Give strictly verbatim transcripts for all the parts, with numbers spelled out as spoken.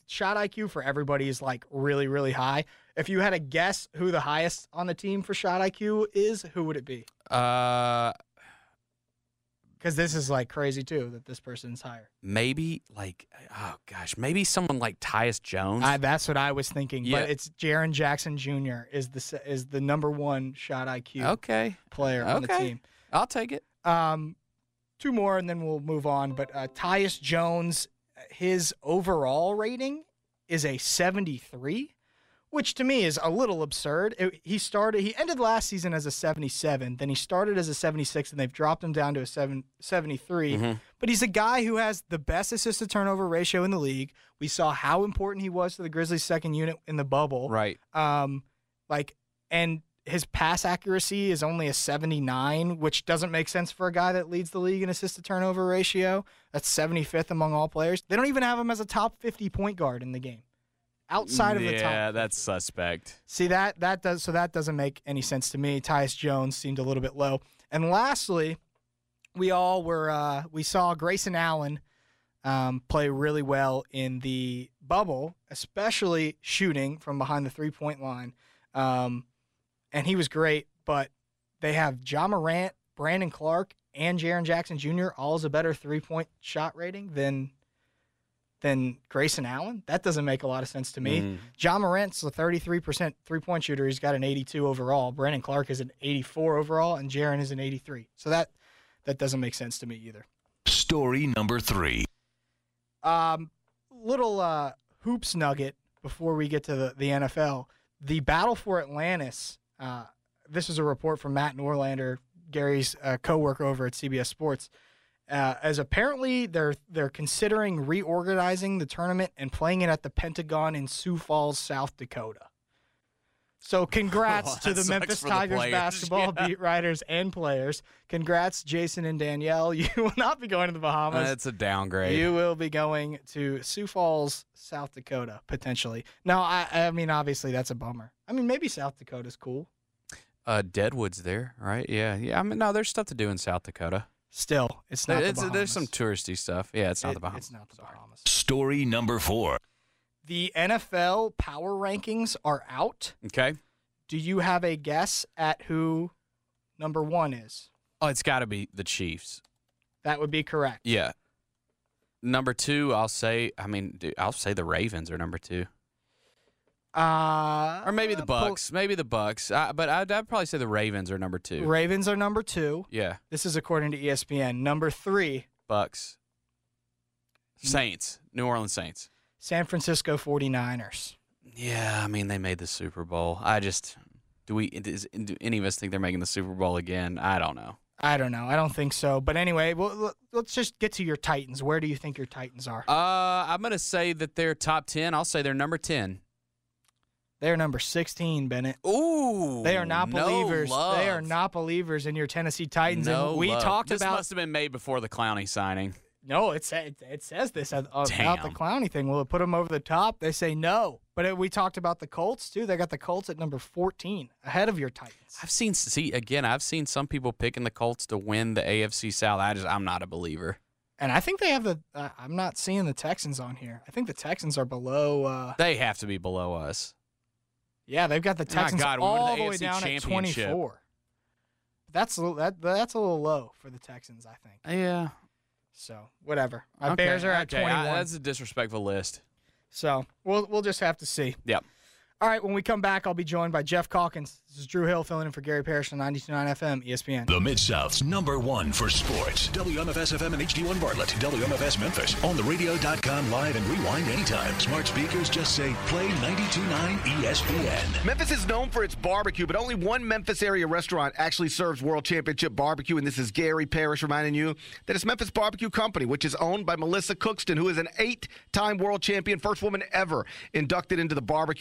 shot I Q for everybody is like really, really high. If you had to guess who the highest on the team for shot I Q is, who would it be? Uh, Because this is like crazy too that this person's higher. maybe like oh gosh, maybe someone like Tyus Jones. I, that's what I was thinking. Yeah. But it's Jaren Jackson Junior is the se- is the number one shot I Q okay, player on the Okay. team. I'll take it. Um, two more and then we'll move on. But uh, Tyus Jones, his overall rating is a seventy-three, which to me is a little absurd. It, he started, he ended last season as a seventy-seven, then he started as a seventy-six, and they've dropped him down to a seven, seventy-three. Mhm. But he's a guy who has the best assist to turnover ratio in the league. We saw how important he was to the Grizzlies' second unit in the bubble. Right. Um, like, and his pass accuracy is only a seventy-nine, which doesn't make sense for a guy that leads the league in assist to turnover ratio. That's seventy-fifth among all players. They don't even have him as a top fifty point guard in the game. Outside of the top. Yeah, that's suspect. See, that that does so that doesn't make any sense to me. Tyus Jones seemed a little bit low. And lastly, we all were uh, we saw Grayson Allen um, play really well in the bubble, especially shooting from behind the three-point line. Um, and he was great, but they have Ja Morant, Brandon Clark, and Jaren Jackson Junior all as a better three-point shot rating than than Grayson Allen. That doesn't make a lot of sense to me. Mm. Ja Morant's a thirty-three percent three-point shooter. He's got an eighty-two overall. Brandon Clark is an eighty-four overall, and Jaren is an eighty-three. So that that doesn't make sense to me either. Story number three. Um, little uh, hoops nugget before we get to the, the N F L. The battle for Atlantis, uh, this is a report from Matt Norlander, Gary's uh, coworker over at C B S Sports, uh, as apparently they're they're considering reorganizing the tournament and playing it at the Pentagon in Sioux Falls, South Dakota. So congrats Oh, to that the sucks Memphis for the Tigers players. basketball Yeah. beat writers and players. Congrats, Jason and Danielle. You will not be going to the Bahamas. That's a downgrade. You will be going to Sioux Falls, South Dakota, potentially. No, I, I mean, obviously, that's a bummer. I mean, maybe South Dakota's cool. Uh, Deadwood's there, right? Yeah, yeah. I mean, no, there's stuff to do in South Dakota. Still, it's not It's- the Bahamas. There's some touristy stuff. Yeah, it's not It- the Bahamas. It's not the Bahamas. Story number four. The N F L power rankings are out. Okay. Do you have a guess at who number one is? Oh, it's got to be the Chiefs. That would be correct. Yeah. Number two, I'll say. I mean, dude, I'll say the Ravens are number two, Uh, or maybe the pull- Bucks. Maybe the Bucks. Uh, but I'd, I'd probably say the Ravens are number two. Ravens are number two. Yeah, This is according to E S P N. Number three, Bucks. Saints, New Orleans Saints. San Francisco forty-niners. Yeah, I mean they made the Super Bowl. I just do we does, do any of us think they're making the Super Bowl again? I don't know. I don't know. I don't think so. But anyway, well, l- let's just get to your Titans. Where do you think your Titans are? Uh, I'm gonna say that they're top ten. I'll say they're number ten. They're number sixteen, Bennett. Ooh, They are not no believers. love. They are not believers in your Tennessee Titans. No and we love. talked this about must have been made before the Clowney signing. no. It sa- it, it says this about the Damn. Clowney thing. Will it put them over the top? They say no. But it, we talked about the Colts too. They got the Colts at number fourteen, ahead of your Titans. I've seen see again. I've seen some people picking the Colts to win the A F C South. I just I'm not a believer. And I think they have the. Uh, I'm not seeing the Texans on here. I think the Texans are below. Uh, They have to be below us. yeah, they've got the My Texans God, we won all the the way A F C down at championship. twenty-four. That's a little, that that's a little low for the Texans, I think. Yeah. So whatever. My Okay, Bears are at okay, I- twenty-one. that's a disrespectful list. So we'll we'll just have to see. Yep. All right, when we come back, I'll be joined by Jeff Calkins. This is Drew Hill filling in for Gary Parrish on ninety-two point nine F M, E S P N. The Mid-South's number one for sports. W M F S F M and H D one Bartlett. W M F S Memphis. On the radio dot com live and rewind anytime. Smart speakers just say play ninety-two point nine E S P N. Memphis is known for its barbecue, but only one Memphis area restaurant actually serves World Championship barbecue, and this is Gary Parrish reminding you that it's Memphis Barbecue Company, which is owned by Melissa Cookston, who is an eight-time world champion, first woman ever inducted into the Barbecue Hall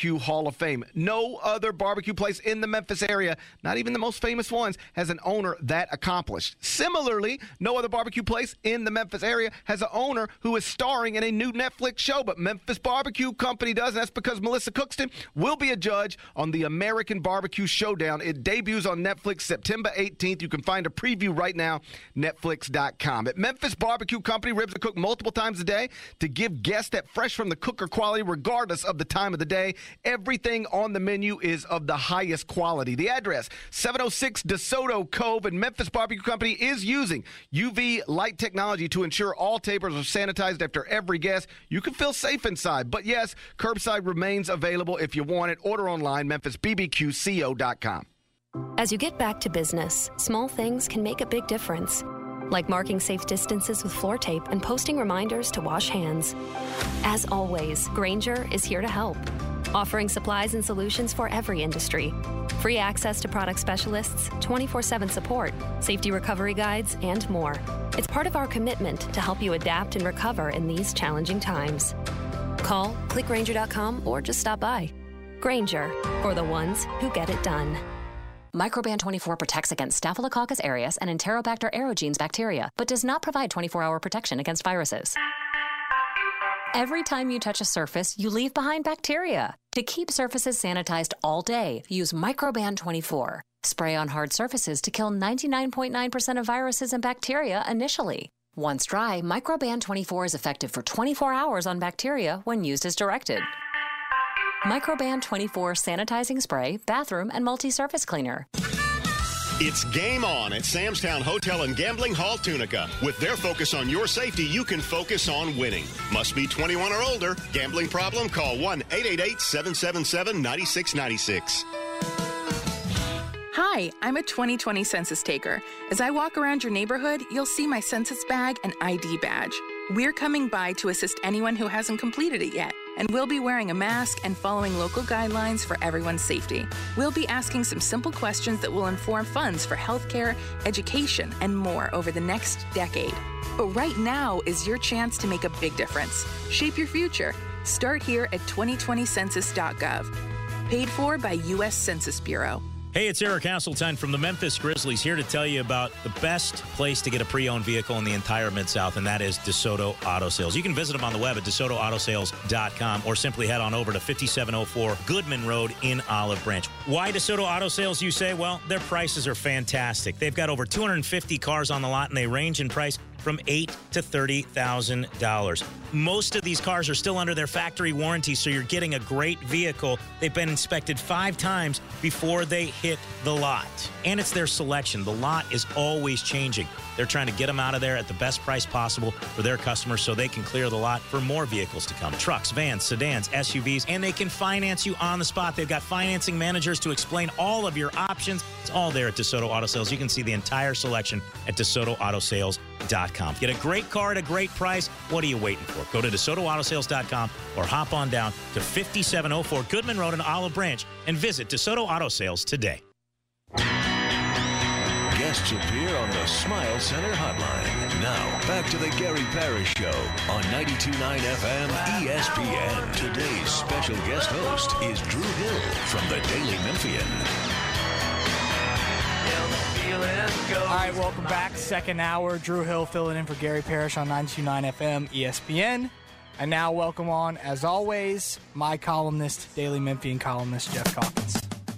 Hall of Fame. No other barbecue place in the Memphis area, not even the most famous ones, has an owner that accomplished. Similarly, no other barbecue place in the Memphis area has an owner who is starring in a new Netflix show, but Memphis Barbecue Company does, and that's because Melissa Cookston will be a judge on the American Barbecue Showdown. It debuts on Netflix September eighteenth. You can find a preview right now, netflix dot com. At Memphis Barbecue Company, ribs are cooked multiple times a day to give guests that fresh from the cooker quality regardless of the time of the day. Everything on the menu is of the highest quality. The address, seven oh six DeSoto Cove, and Memphis Barbecue Company is using U V light technology to ensure all tables are sanitized after every guest. You can feel safe inside, but yes, curbside remains available if you want it. Order online, memphis b b q co dot com. As you get back to business, small things can make a big difference. Like marking safe distances with floor tape and posting reminders to wash hands. As always, Grainger is here to help, offering supplies and solutions for every industry. Free access to product specialists, twenty-four seven support, safety recovery guides, and more. It's part of our commitment to help you adapt and recover in these challenging times. Call, click Grainger dot com, or just stop by. Grainger, for the ones who get it done. Microban twenty-four protects against Staphylococcus aureus and Enterobacter aerogenes bacteria, but does not provide twenty-four hour protection against viruses. Every time you touch a surface, you leave behind bacteria. To keep surfaces sanitized all day, use Microban twenty-four. Spray on hard surfaces to kill ninety-nine point nine percent of viruses and bacteria initially. Once dry, Microban twenty-four is effective for twenty-four hours on bacteria when used as directed. Microban twenty-four sanitizing spray, bathroom, and multi-surface cleaner. It's game on at Sam's Town Hotel and Gambling Hall, Tunica. With their focus on your safety, you can focus on winning. Must be twenty-one or older. Gambling problem? Call one eight eight eight, seven seven seven, nine six nine six. Hi, I'm a twenty twenty census taker. As I walk around your neighborhood, you'll see my census bag and I D badge. We're coming by to assist anyone who hasn't completed it yet, and we'll be wearing a mask and following local guidelines for everyone's safety. We'll be asking some simple questions that will inform funds for healthcare, education, and more over the next decade. But right now is your chance to make a big difference. Shape your future. Start here at twenty twenty census dot gov. Paid for by U S Census Bureau. Hey, it's Eric Hasseltine from the Memphis Grizzlies here to tell you about the best place to get a pre-owned vehicle in the entire Mid-South, and that is DeSoto Auto Sales. You can visit them on the web at desoto auto sales dot com or simply head on over to fifty-seven oh four Goodman Road in Olive Branch. Why DeSoto Auto Sales, you say? Well, their prices are fantastic. They've got over two hundred fifty cars on the lot, and they range in price from eight thousand to thirty thousand dollars. Most of these cars are still under their factory warranty, so you're getting a great vehicle. They've been inspected five times before they hit the lot. And it's their selection. The lot is always changing. They're trying to get them out of there at the best price possible for their customers so they can clear the lot for more vehicles to come. Trucks, vans, sedans, S U Vs, and they can finance you on the spot. They've got financing managers to explain all of your options. It's all there at DeSoto Auto Sales. You can see the entire selection at desoto auto sales dot com. Get a great car at a great price. What are you waiting for? Go to desoto auto sales dot com or hop on down to fifty-seven oh four Goodman Road in Olive Branch and visit DeSoto Auto Sales today. Guests appear on the Smile Center hotline. Now, back to the Gary Parrish Show on ninety-two point nine F M E S P N. Today's special guest host is Drew Hill from the Daily Memphian. All right, welcome back. Second hour. Drew Hill filling in for Gary Parrish on ninety-two point nine F M E S P N. And now welcome on, as always, my columnist, Daily Memphian columnist, Jeff Calkins.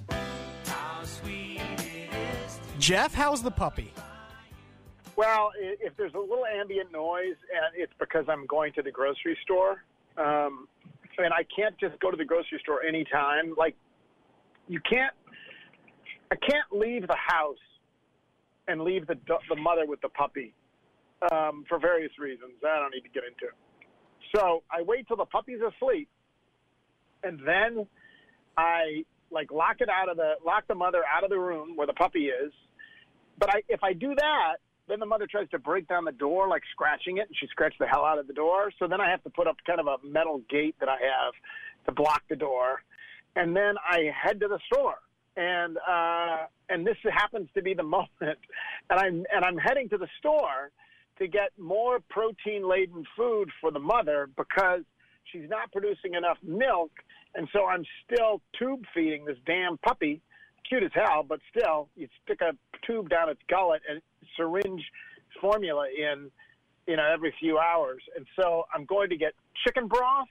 Jeff, how's the puppy? Well, if there's a little ambient noise, and it's because I'm going to the grocery store. Um, and I can't just go to the grocery store anytime. Like, you can't, I can't leave the house and leave the the mother with the puppy um, for various reasons I don't need to get into. So I wait till the puppy's asleep, and then I like lock it out of the lock the mother out of the room where the puppy is. But I, if I do that, then the mother tries to break down the door, like scratching it, and she scratched the hell out of the door. So then I have to put up kind of a metal gate that I have to block the door, and then I head to the store. And uh, and this happens to be the moment, and I'm and I'm heading to the store to get more protein-laden food for the mother because she's not producing enough milk, and so I'm still tube feeding this damn puppy, cute as hell, but still, you stick a tube down its gullet and syringe formula in, you know, every few hours. And so I'm going to get chicken broth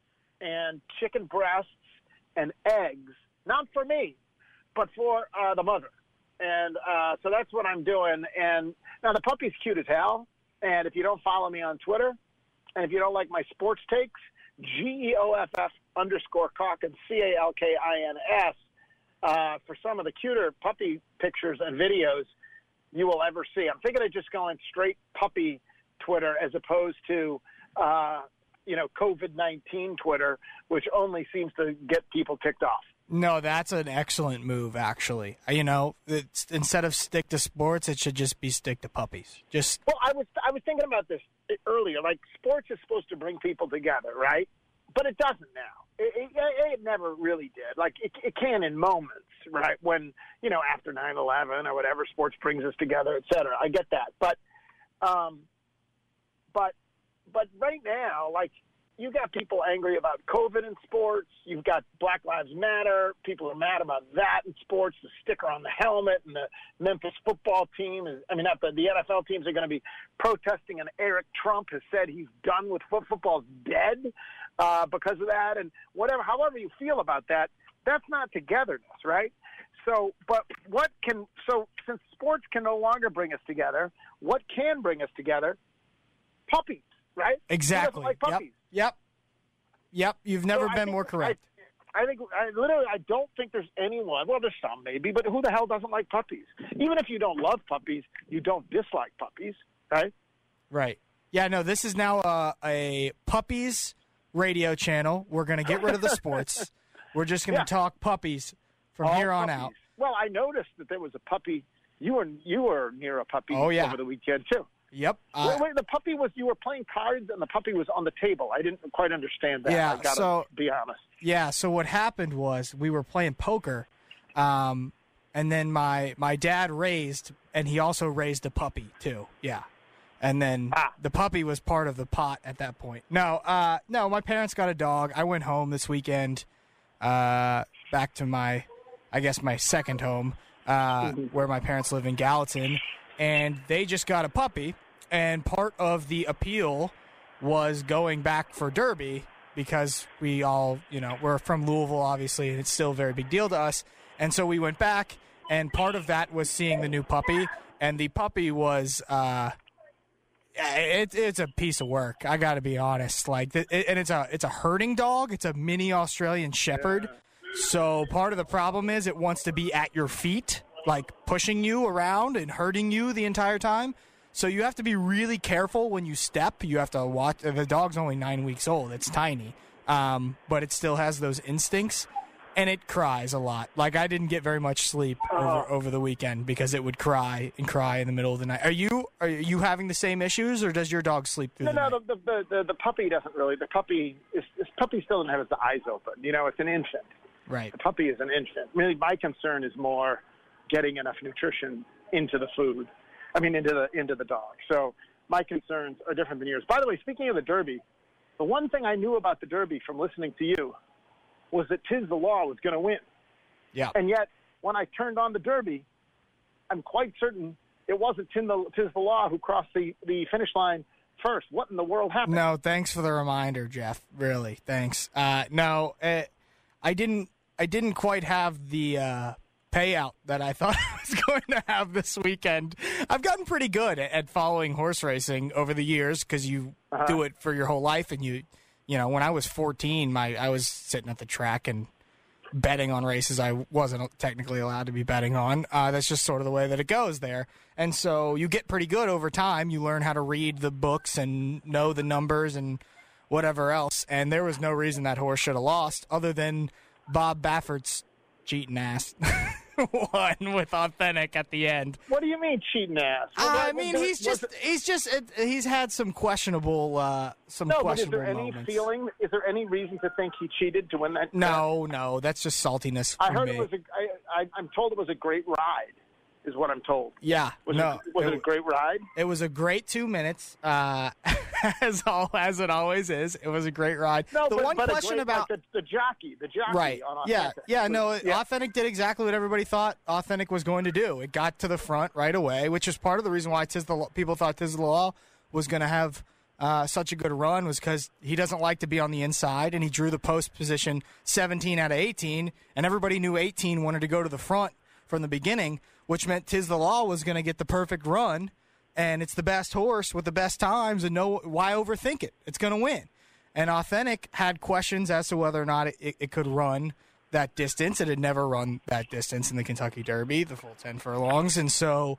and chicken breasts and eggs, not for me, but for uh, the mother. And uh, so that's what I'm doing. And now the puppy's cute as hell. And if you don't follow me on Twitter, and if you don't like my sports takes, G E O F F underscore Calkins, C A L K I N S, uh, for some of the cuter puppy pictures and videos you will ever see. I'm thinking of just going straight puppy Twitter as opposed to, uh, you know, COVID nineteen Twitter, which only seems to get people ticked off. No, that's an excellent move, actually. You know, it's, instead of stick to sports, it should just be stick to puppies. Just Well, I was I was thinking about this earlier. Like, sports is supposed to bring people together, right? But it doesn't now. It, it, it never really did. Like, it, it can in moments, right? When, you know, after nine eleven or whatever, sports brings us together, et cetera. I get that. But, um, but, but right now, like, you got people angry about COVID in sports. You've got Black Lives Matter. People are mad about that in sports, the sticker on the helmet, and the Memphis football team. Is, I mean, not the, the N F L teams are going to be protesting, and Eric Trump has said he's done with foot. Football's dead uh, because of that. And whatever, however you feel about that, that's not togetherness, right? So, but what can – so since sports can no longer bring us together, what can bring us together? Puppies, right? Exactly. Like puppies. Yep. Yep. Yep. You've never so been think, more correct. I, I think I literally I don't think there's anyone. Well, there's some maybe, but who the hell doesn't like puppies? Even if you don't love puppies, you don't dislike puppies, right? Right. Yeah. No. This is now a, a puppies radio channel. We're going to get rid of the sports. We're just going to Yeah. talk puppies from All here on puppies. out. Well, I noticed that there was a puppy. You were you were near a puppy Oh, yeah. over the weekend too. Yep. Uh, wait, wait, the puppy was you were playing cards and the puppy was on the table. I didn't quite understand that. Yeah, I gotta so- be honest. Yeah, so what happened was we were playing poker, um, and then my my dad raised, and he also raised a puppy too. Yeah, and then Ah. the puppy was part of the pot at that point. No, uh, no, my parents got a dog. I went home this weekend, uh, back to my, I guess my second home, uh, where my parents live in Gallatin, and they just got a puppy. And part of the appeal was going back for Derby, because we all, you know, we're from Louisville, obviously, and it's still a very big deal to us. And so we went back, and part of that was seeing the new puppy. And the puppy was, uh, it, it's a piece of work. I got to be honest. Like, it, and it's a it's a herding dog. It's a mini Australian Shepherd. So part of the problem is it wants to be at your feet, like pushing you around and hurting you the entire time. So you have to be really careful when you step. You have to watch. The dog's only nine weeks old. It's tiny, um, but it still has those instincts, and it cries a lot. Like, I didn't get very much sleep over, over the weekend because it would cry and cry in the middle of the night. Are you are you having the same issues, or does your dog sleep through No, the no, night? the, the the the puppy doesn't really. The puppy is this puppy still doesn't have its eyes open. You know, it's an infant. Right. The puppy is an infant. Really, my concern is more getting enough nutrition into the food. I mean, into the into the dog. So my concerns are different than yours. By the way, speaking of the Derby, the one thing I knew about the Derby from listening to you was that Tiz the Law was going to win. Yeah. And yet, when I turned on the Derby, I'm quite certain it wasn't Tiz the, Tiz the Law who crossed the, the finish line first. What in the world happened? No, thanks for the reminder, Jeff. Really, thanks. Uh, no, uh, I didn't. I didn't quite have the uh, payout that I thought I was going to have this weekend. I've gotten pretty good at, at following horse racing over the years because you Uh-huh. do it for your whole life, and you, you know, when I was fourteen, my I was sitting at the track and betting on races I wasn't technically allowed to be betting on. Uh, that's just sort of the way that it goes there. And so you get pretty good over time. You learn how to read the books and know the numbers and whatever else. And there was no reason that horse should have lost other than Bob Baffert's cheating ass won with Authentic at the end. What do you mean cheating ass? What- I what- mean, what- he's was just it- he's just he's had some questionable uh, some No, but is questionable there any moments. feeling? Is there any reason to think he cheated to win that? No, no, that's just saltiness I from heard me. it was a. I, I, I'm told it was a great ride. is what I'm told. Yeah, Was, no, it, was it, it a great ride? It was a great two minutes, uh, as all as it always is. It was a great ride. No, the but, one but question great, about like the, the jockey, the jockey right, on yeah, Authentic. yeah, no, yeah. Authentic did exactly what everybody thought Authentic was going to do. It got to the front right away, which is part of the reason why Tiz the Law, people thought Tiz the Law was going to have uh, such a good run, was because he doesn't like to be on the inside, and he drew the post position seventeen out of eighteen, and everybody knew eighteen wanted to go to the front from the beginning, which meant Tiz the Law was going to get the perfect run, and it's the best horse with the best times, and no, why overthink it? It's going to win. And Authentic had questions as to whether or not it, it, it could run that distance. It had never run that distance in the Kentucky Derby, the full ten furlongs, and so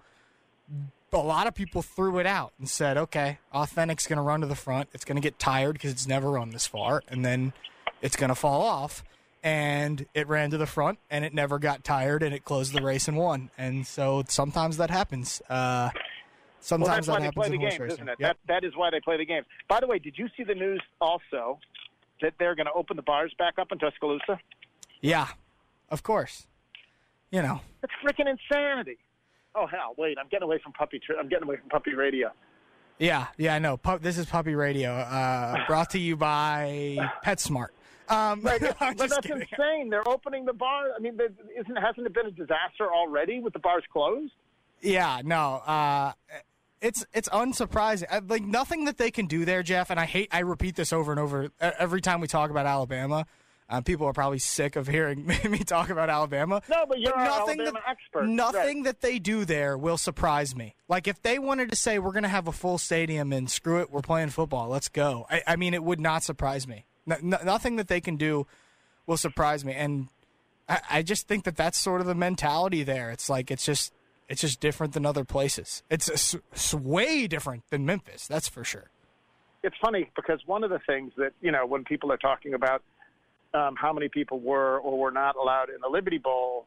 a lot of people threw it out and said, okay, Authentic's going to run to the front. It's going to get tired because it's never run this far, and then it's going to fall off. And it ran to the front, and it never got tired, and it closed the race and won. And so sometimes that happens. Uh, sometimes well, that's why that happens they play in the horse games, racing. isn't it? Yep. That, that is why they play the games. By the way, did you see the news also that they're going to open the bars back up in Tuscaloosa? Yeah, of course. You know. That's freaking insanity. Oh, hell, wait, I'm getting away from puppy tr- I'm getting away from puppy radio. Yeah, yeah, I know. Pu- this is Puppy Radio, uh, brought to you by PetSmart. Um, Right, I'm but just that's kidding. insane. They're opening the bar. I mean, there- isn't hasn't it been a disaster already with the bars closed? Yeah, no. Uh, it's it's unsurprising. I, like nothing that they can do there, Jeff. And I hate. I repeat this over and over every time we talk about Alabama. Uh, people are probably sick of hearing me talk about Alabama. No, but you're But our nothing Alabama that, expert. Nothing Right. that they do there will surprise me. Like if they wanted to say we're going to have a full stadium and screw it, we're playing football. Let's go. I, I mean, it would not surprise me. No, no, nothing that they can do will surprise me. And I, I just think that that's sort of the mentality there. It's like it's just it's just different than other places. It's, it's, it's way different than Memphis. That's for sure. It's funny because one of the things that, you know, when people are talking about um, how many people were or were not allowed in the Liberty Bowl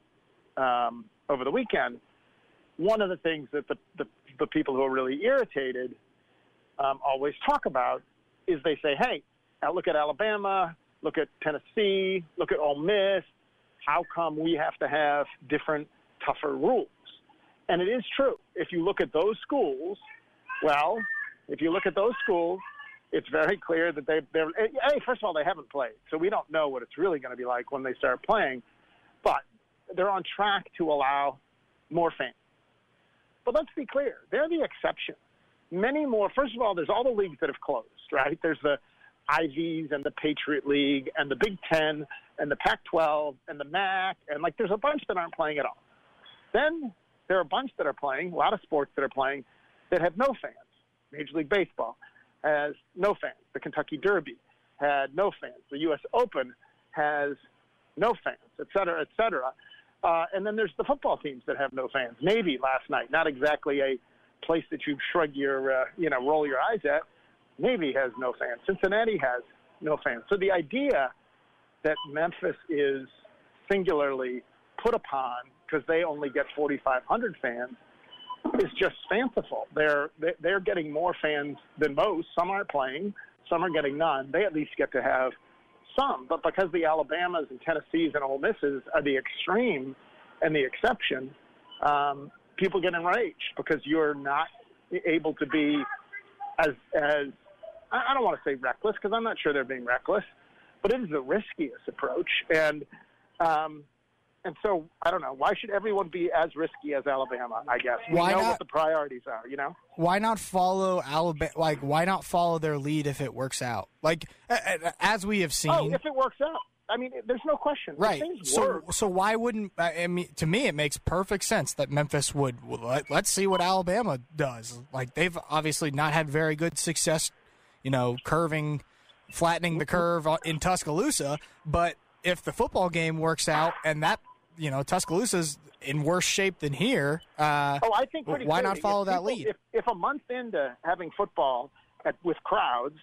um, over the weekend, one of the things that the, the, the people who are really irritated um, always talk about is they say, hey, now look at Alabama, look at Tennessee, look at Ole Miss. How come we have to have different, tougher rules? And it is true. If you look at those schools, well, if you look at those schools, it's very clear that they, they're, hey, first of all, they haven't played. So we don't know what it's really going to be like when they start playing. But they're on track to allow more fans. But let's be clear. They're the exception. Many more. First of all, there's all the leagues that have closed, right? There's the I Vs and the Patriot League and the Big Ten and the Pac twelve and the M A C. And, like, there's a bunch that aren't playing at all. Then there are a bunch that are playing, a lot of sports that are playing, that have no fans. Major League Baseball has no fans. The Kentucky Derby had no fans. The U S Open has no fans, et cetera, et cetera. Uh, and then there's the football teams that have no fans. Navy last night, not exactly a place that you shrug your, uh, you know, roll your eyes at. Navy has no fans. Cincinnati has no fans. So the idea that Memphis is singularly put upon because they only get forty-five hundred fans is just fanciful. They're they're getting more fans than most. Some aren't playing. Some are getting none. They at least get to have some. But because the Alabamas and Tennessees and Ole Misses are the extreme and the exception, um, people get enraged because you're not able to be as as I don't want to say reckless because I'm not sure they're being reckless, but it is the riskiest approach. And um, and so I don't know, why should everyone be as risky as Alabama? I guess we Why know not? what the priorities are. You know, Why not follow Alabama? Like, why not follow their lead if it works out? Like, a- a- as we have seen. oh, if it works out, I mean, there's no question. If Right. things So, work, so why wouldn't? I mean, to me, it makes perfect sense that Memphis would. would let, let's see what Alabama does. Like they've obviously not had very good success, you know, curving, flattening the curve in Tuscaloosa. But if the football game works out and that, you know, Tuscaloosa's in worse shape than here. Uh, oh, I think pretty why not clearly, follow if that people- lead? If, if a month into having football at, with crowds,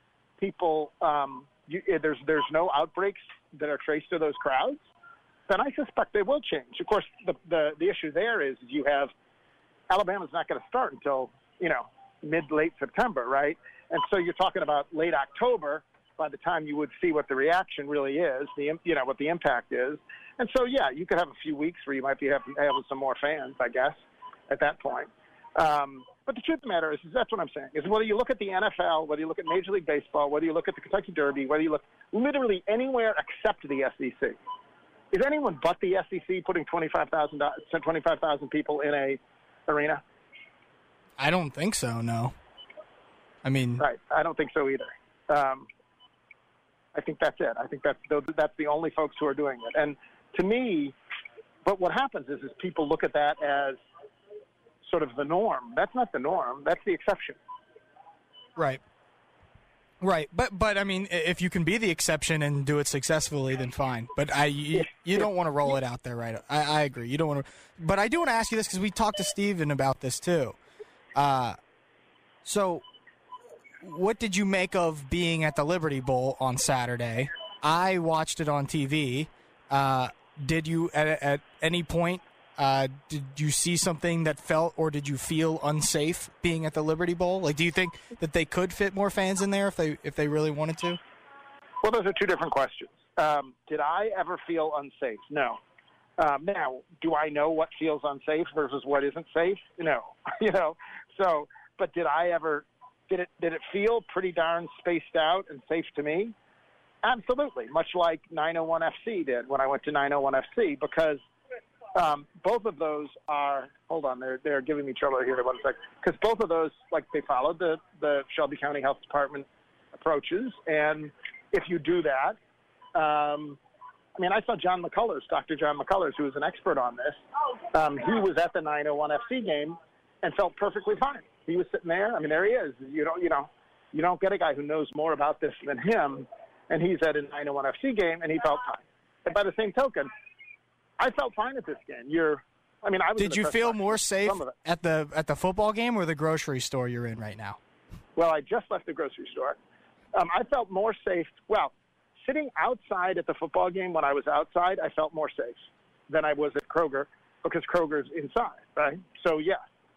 people um, you, eh, there's there's no outbreaks that are traced to those crowds, then I suspect they will change. Of course, the the, the issue there is you have Alabama's not going to start until you know mid late September, right? And so you're talking about late October by the time you would see what the reaction really is, the you know what the impact is, And so, yeah, you could have a few weeks where you might be having, having some more fans, I guess, at that point. Um, but the truth of the matter is, is that's what I'm saying, is whether you look at the N F L, whether you look at Major League Baseball, whether you look at the Kentucky Derby, whether you look literally anywhere except the S E C, is anyone but the S E C putting twenty-five thousand people in a arena? I don't think so, no. I mean... Right, I don't think so either. Um, I think that's it. I think that's the, that's the only folks who are doing it. And to me, but what happens is, is people look at that as sort of the norm. That's not the norm. That's the exception. Right. Right. But, but I mean, if you can be the exception and do it successfully, then fine. But I, you, you don't want to roll it out there, right? I, I agree. You don't want to. But I do want to ask you this because we talked to Steven about this too. Uh, so what did you make of being at the Liberty Bowl on Saturday? I watched it on T V. Uh, did you, at, at any point, uh, did you see something that felt or did you feel unsafe being at the Liberty Bowl? Like, do you think that they could fit more fans in there if they if they really wanted to? Well, those are two different questions. Um, did I ever feel unsafe? No. Um, now, do I know what feels unsafe versus what isn't safe? No. you know. So, but did I ever? Did it did it feel pretty darn spaced out and safe to me? Absolutely. Much like nine oh one F C did when I went to nine oh one F C, because um, both of those are. Hold on, they're they're giving me trouble here. One sec. Because both of those, like, they followed the the Shelby County Health Department approaches, and if you do that. Um, I mean, I saw John McCullers, Doctor John McCullers, who is an expert on this. Um, he was at the nine oh one F C game and felt perfectly fine. He was sitting there. I mean, there he is. You don't, you know, you don't get a guy who knows more about this than him, and he's at a nine oh one F C game, and he felt fine. And by the same token, I felt fine at this game. You're, I mean, I was. Did you feel more safe at the at the football game or the grocery store you're in right now? Well, I just left the grocery store. Um, I felt more safe. Well. Sitting outside at the football game when I was outside, I felt more safe than I was at Kroger because Kroger's inside, right? So, yeah.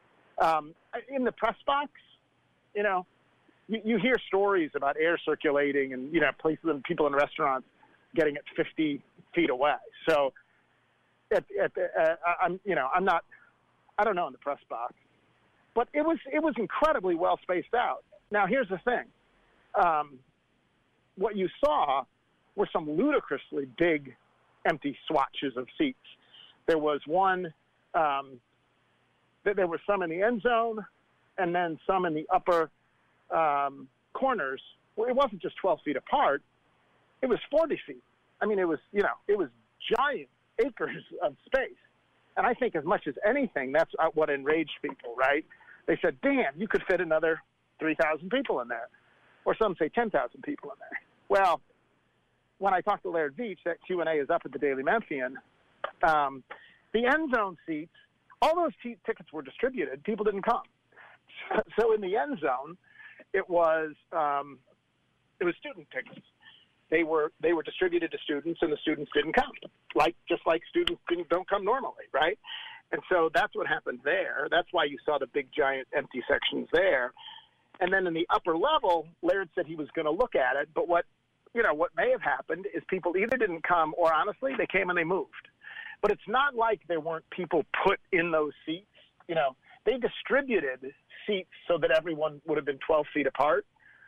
Um, in the press box, you know, you, you hear stories about air circulating and, you know, places and people in restaurants getting it fifty feet away. So, at, at the, uh, I'm, you know, I'm not, I don't know in the press box. But it was, it was incredibly well spaced out. Now, here's the thing. Um, what you saw were some ludicrously big empty swatches of seats. There was one, um, there were some in the end zone and then some in the upper um, corners. Well, it wasn't just twelve feet apart. It was forty feet. I mean, it was, you know, it was giant acres of space. And I think as much as anything, that's what enraged people, right? They said, damn, you could fit another three thousand people in there. Or some say ten thousand people in there. Well, when I talked to Laird Veach, that Q and A is up at the Daily Memphian, um, the end zone seats, all those t- tickets were distributed. People didn't come. So, so in the end zone, it was um, it was student tickets. They were they were distributed to students, and the students didn't come. Like just like students didn't, don't come normally, right? And so that's what happened there. That's why you saw the big giant empty sections there. And then in the upper level, Laird said he was going to look at it. But what, you know, what may have happened is people either didn't come or, honestly, they came and they moved. But it's not like there weren't people put in those seats. You know, they distributed seats so that everyone would have been twelve feet apart.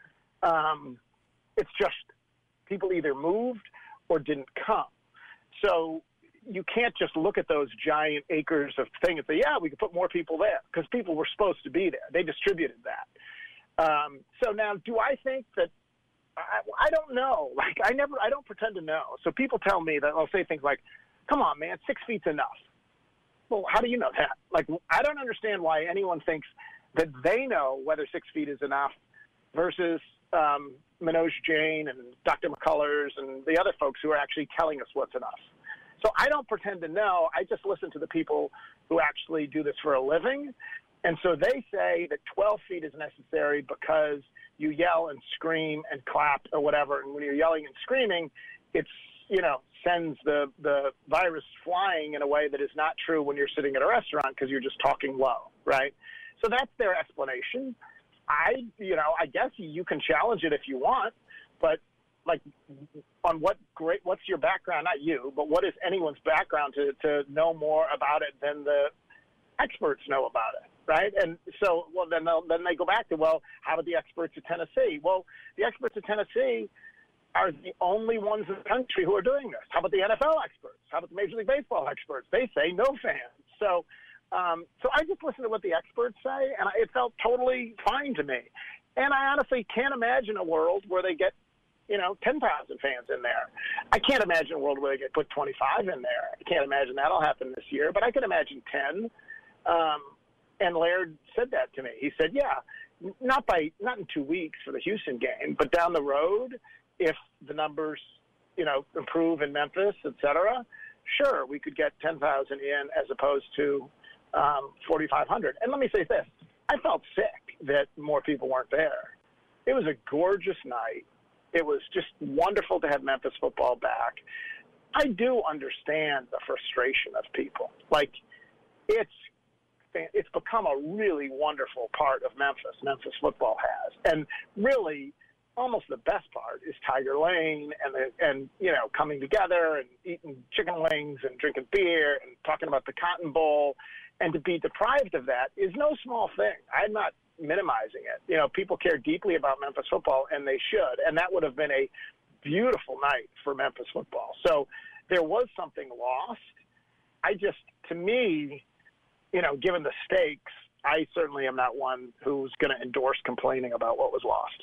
Um, it's just people either moved or didn't come. So you can't just look at those giant acres of things and say, yeah, we could put more people there, because people were supposed to be there. They distributed that. Um, so now, do I think that I, I don't know. Like, I never, I don't pretend to know. So people tell me that I'll say things like, come on, man, six feet's enough. Well, how do you know that? Like, I don't understand why anyone thinks that they know whether six feet is enough versus um, Manoj Jain and Doctor McCullers and the other folks who are actually telling us what's enough. So I don't pretend to know. I just listen to the people who actually do this for a living. And so they say that twelve feet is necessary because you yell and scream and clap or whatever. And when you're yelling and screaming, it's, you know, sends the, the virus flying in a way that is not true when you're sitting at a restaurant because you're just talking low, right? So that's their explanation. I, you know, I guess you can challenge it if you want, but like on what great, what's your background? Not you, but what is anyone's background to, to know more about it than the experts know about it, right? And so, well, then they'll, then they go back to, well, how about the experts at Tennessee? Well, the experts at Tennessee are the only ones in the country who are doing this. How about the N F L experts? How about the Major League Baseball experts? They say no fans. So, um, so I just listened to what the experts say, and it felt totally fine to me. And I honestly can't imagine a world where they get, you know, ten thousand fans in there. I can't imagine a world where they get put twenty-five in there. I can't imagine that'll happen this year, but I can imagine ten. Um, and Laird said that to me. He said, yeah, not by not in two weeks for the Houston game, but down the road, if the numbers, you know, improve in Memphis, et cetera, sure, we could get ten thousand in as opposed to um, forty-five hundred. And let me say this. I felt sick that more people weren't there. It was a gorgeous night. It was just wonderful to have Memphis football back. I do understand the frustration of people. Like, it's it's become a really wonderful part of Memphis, Memphis football has. And really, almost the best part is Tiger Lane and, the, and you know, coming together and eating chicken wings and drinking beer and talking about the Cotton Bowl. And to be deprived of that is no small thing. I'm not minimizing it. You know, people care deeply about Memphis football, and they should. And that would have been a beautiful night for Memphis football. So there was something lost. I just, to me, you know, given the stakes, I certainly am not one who's going to endorse complaining about what was lost.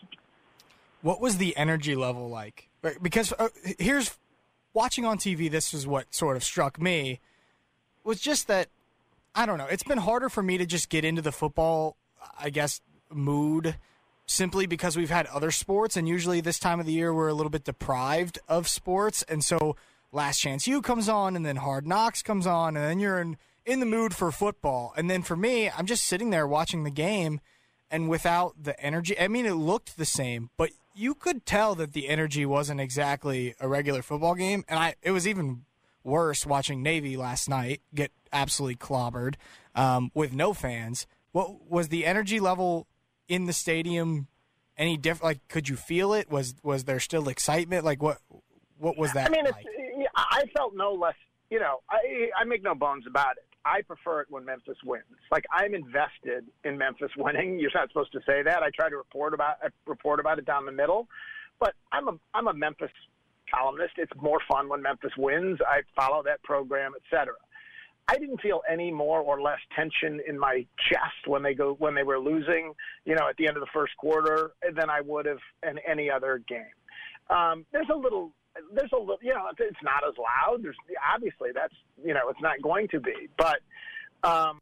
What was the energy level like? Because uh, here's, watching on T V, this is what sort of struck me, was just that, I don't know, it's been harder for me to just get into the football, I guess, mood simply because we've had other sports, and usually this time of the year we're a little bit deprived of sports, and so Last Chance U comes on, and then Hard Knocks comes on, and then you're in, in the mood for football. And then for me, I'm just sitting there watching the game, and without the energy, I mean, it looked the same, but you could tell that the energy wasn't exactly a regular football game, and I it was even worse watching Navy last night get absolutely clobbered um, with no fans. What was the energy level in the stadium any different? Like, could you feel it? Was was there still excitement? Like, what what was that I mean, like? It's, I felt no less, you know, I, I make no bones about it. I prefer it when Memphis wins. Like, I'm invested in Memphis winning. You're not supposed to say that. I try to report about I report about it down the middle. But I'm a I'm a Memphis columnist. It's more fun when Memphis wins. I follow that program, et cetera. I didn't feel any more or less tension in my chest when they go when they were losing, you know, at the end of the first quarter than I would have in any other game. Um, there's a little, there's a little, you know, it's not as loud. There's obviously that's, you know, it's not going to be. But um,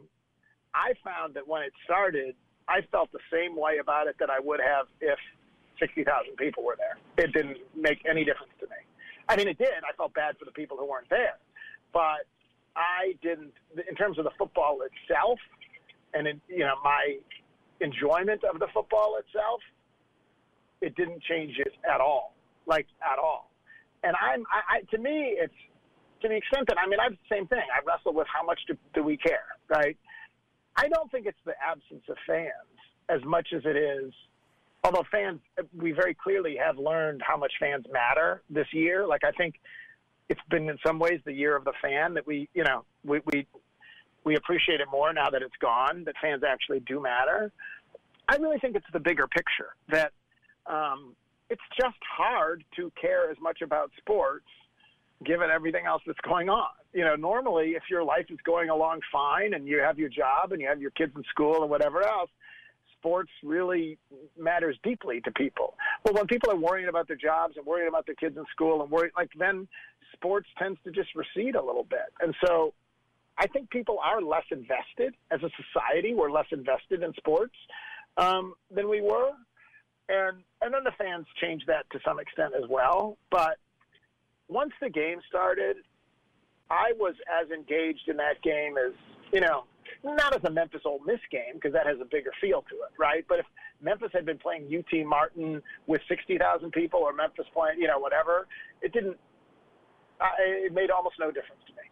I found that when it started, I felt the same way about it that I would have if sixty thousand people were there. It didn't make any difference to me. I mean, it did. I felt bad for the people who weren't there, but I didn't, in terms of the football itself and, in, you know, my enjoyment of the football itself, it didn't change it at all, like at all. And I'm, I, I, to me, it's to the extent that, I mean, I'm the same thing. I wrestle with how much do, do we care, right? I don't think it's the absence of fans as much as it is, although fans, we very clearly have learned how much fans matter this year. Like, I think it's been in some ways the year of the fan that we, you know, we, we, we appreciate it more now that it's gone, that fans actually do matter. I really think it's the bigger picture that um, it's just hard to care as much about sports given everything else that's going on. You know, normally if your life is going along fine and you have your job and you have your kids in school or whatever else, sports really matters deeply to people. Well, when people are worrying about their jobs and worrying about their kids in school and worried, like, then sports tends to just recede a little bit. And so I think people are less invested as a society. We're less invested in sports um, than we were. And, and then the fans changed that to some extent as well. But once the game started, I was as engaged in that game as, you know, not as a Memphis Ole Miss game, because that has a bigger feel to it, right? But if Memphis had been playing U T Martin with sixty thousand people, or Memphis playing, you know, whatever, it didn't, uh, it made almost no difference to me.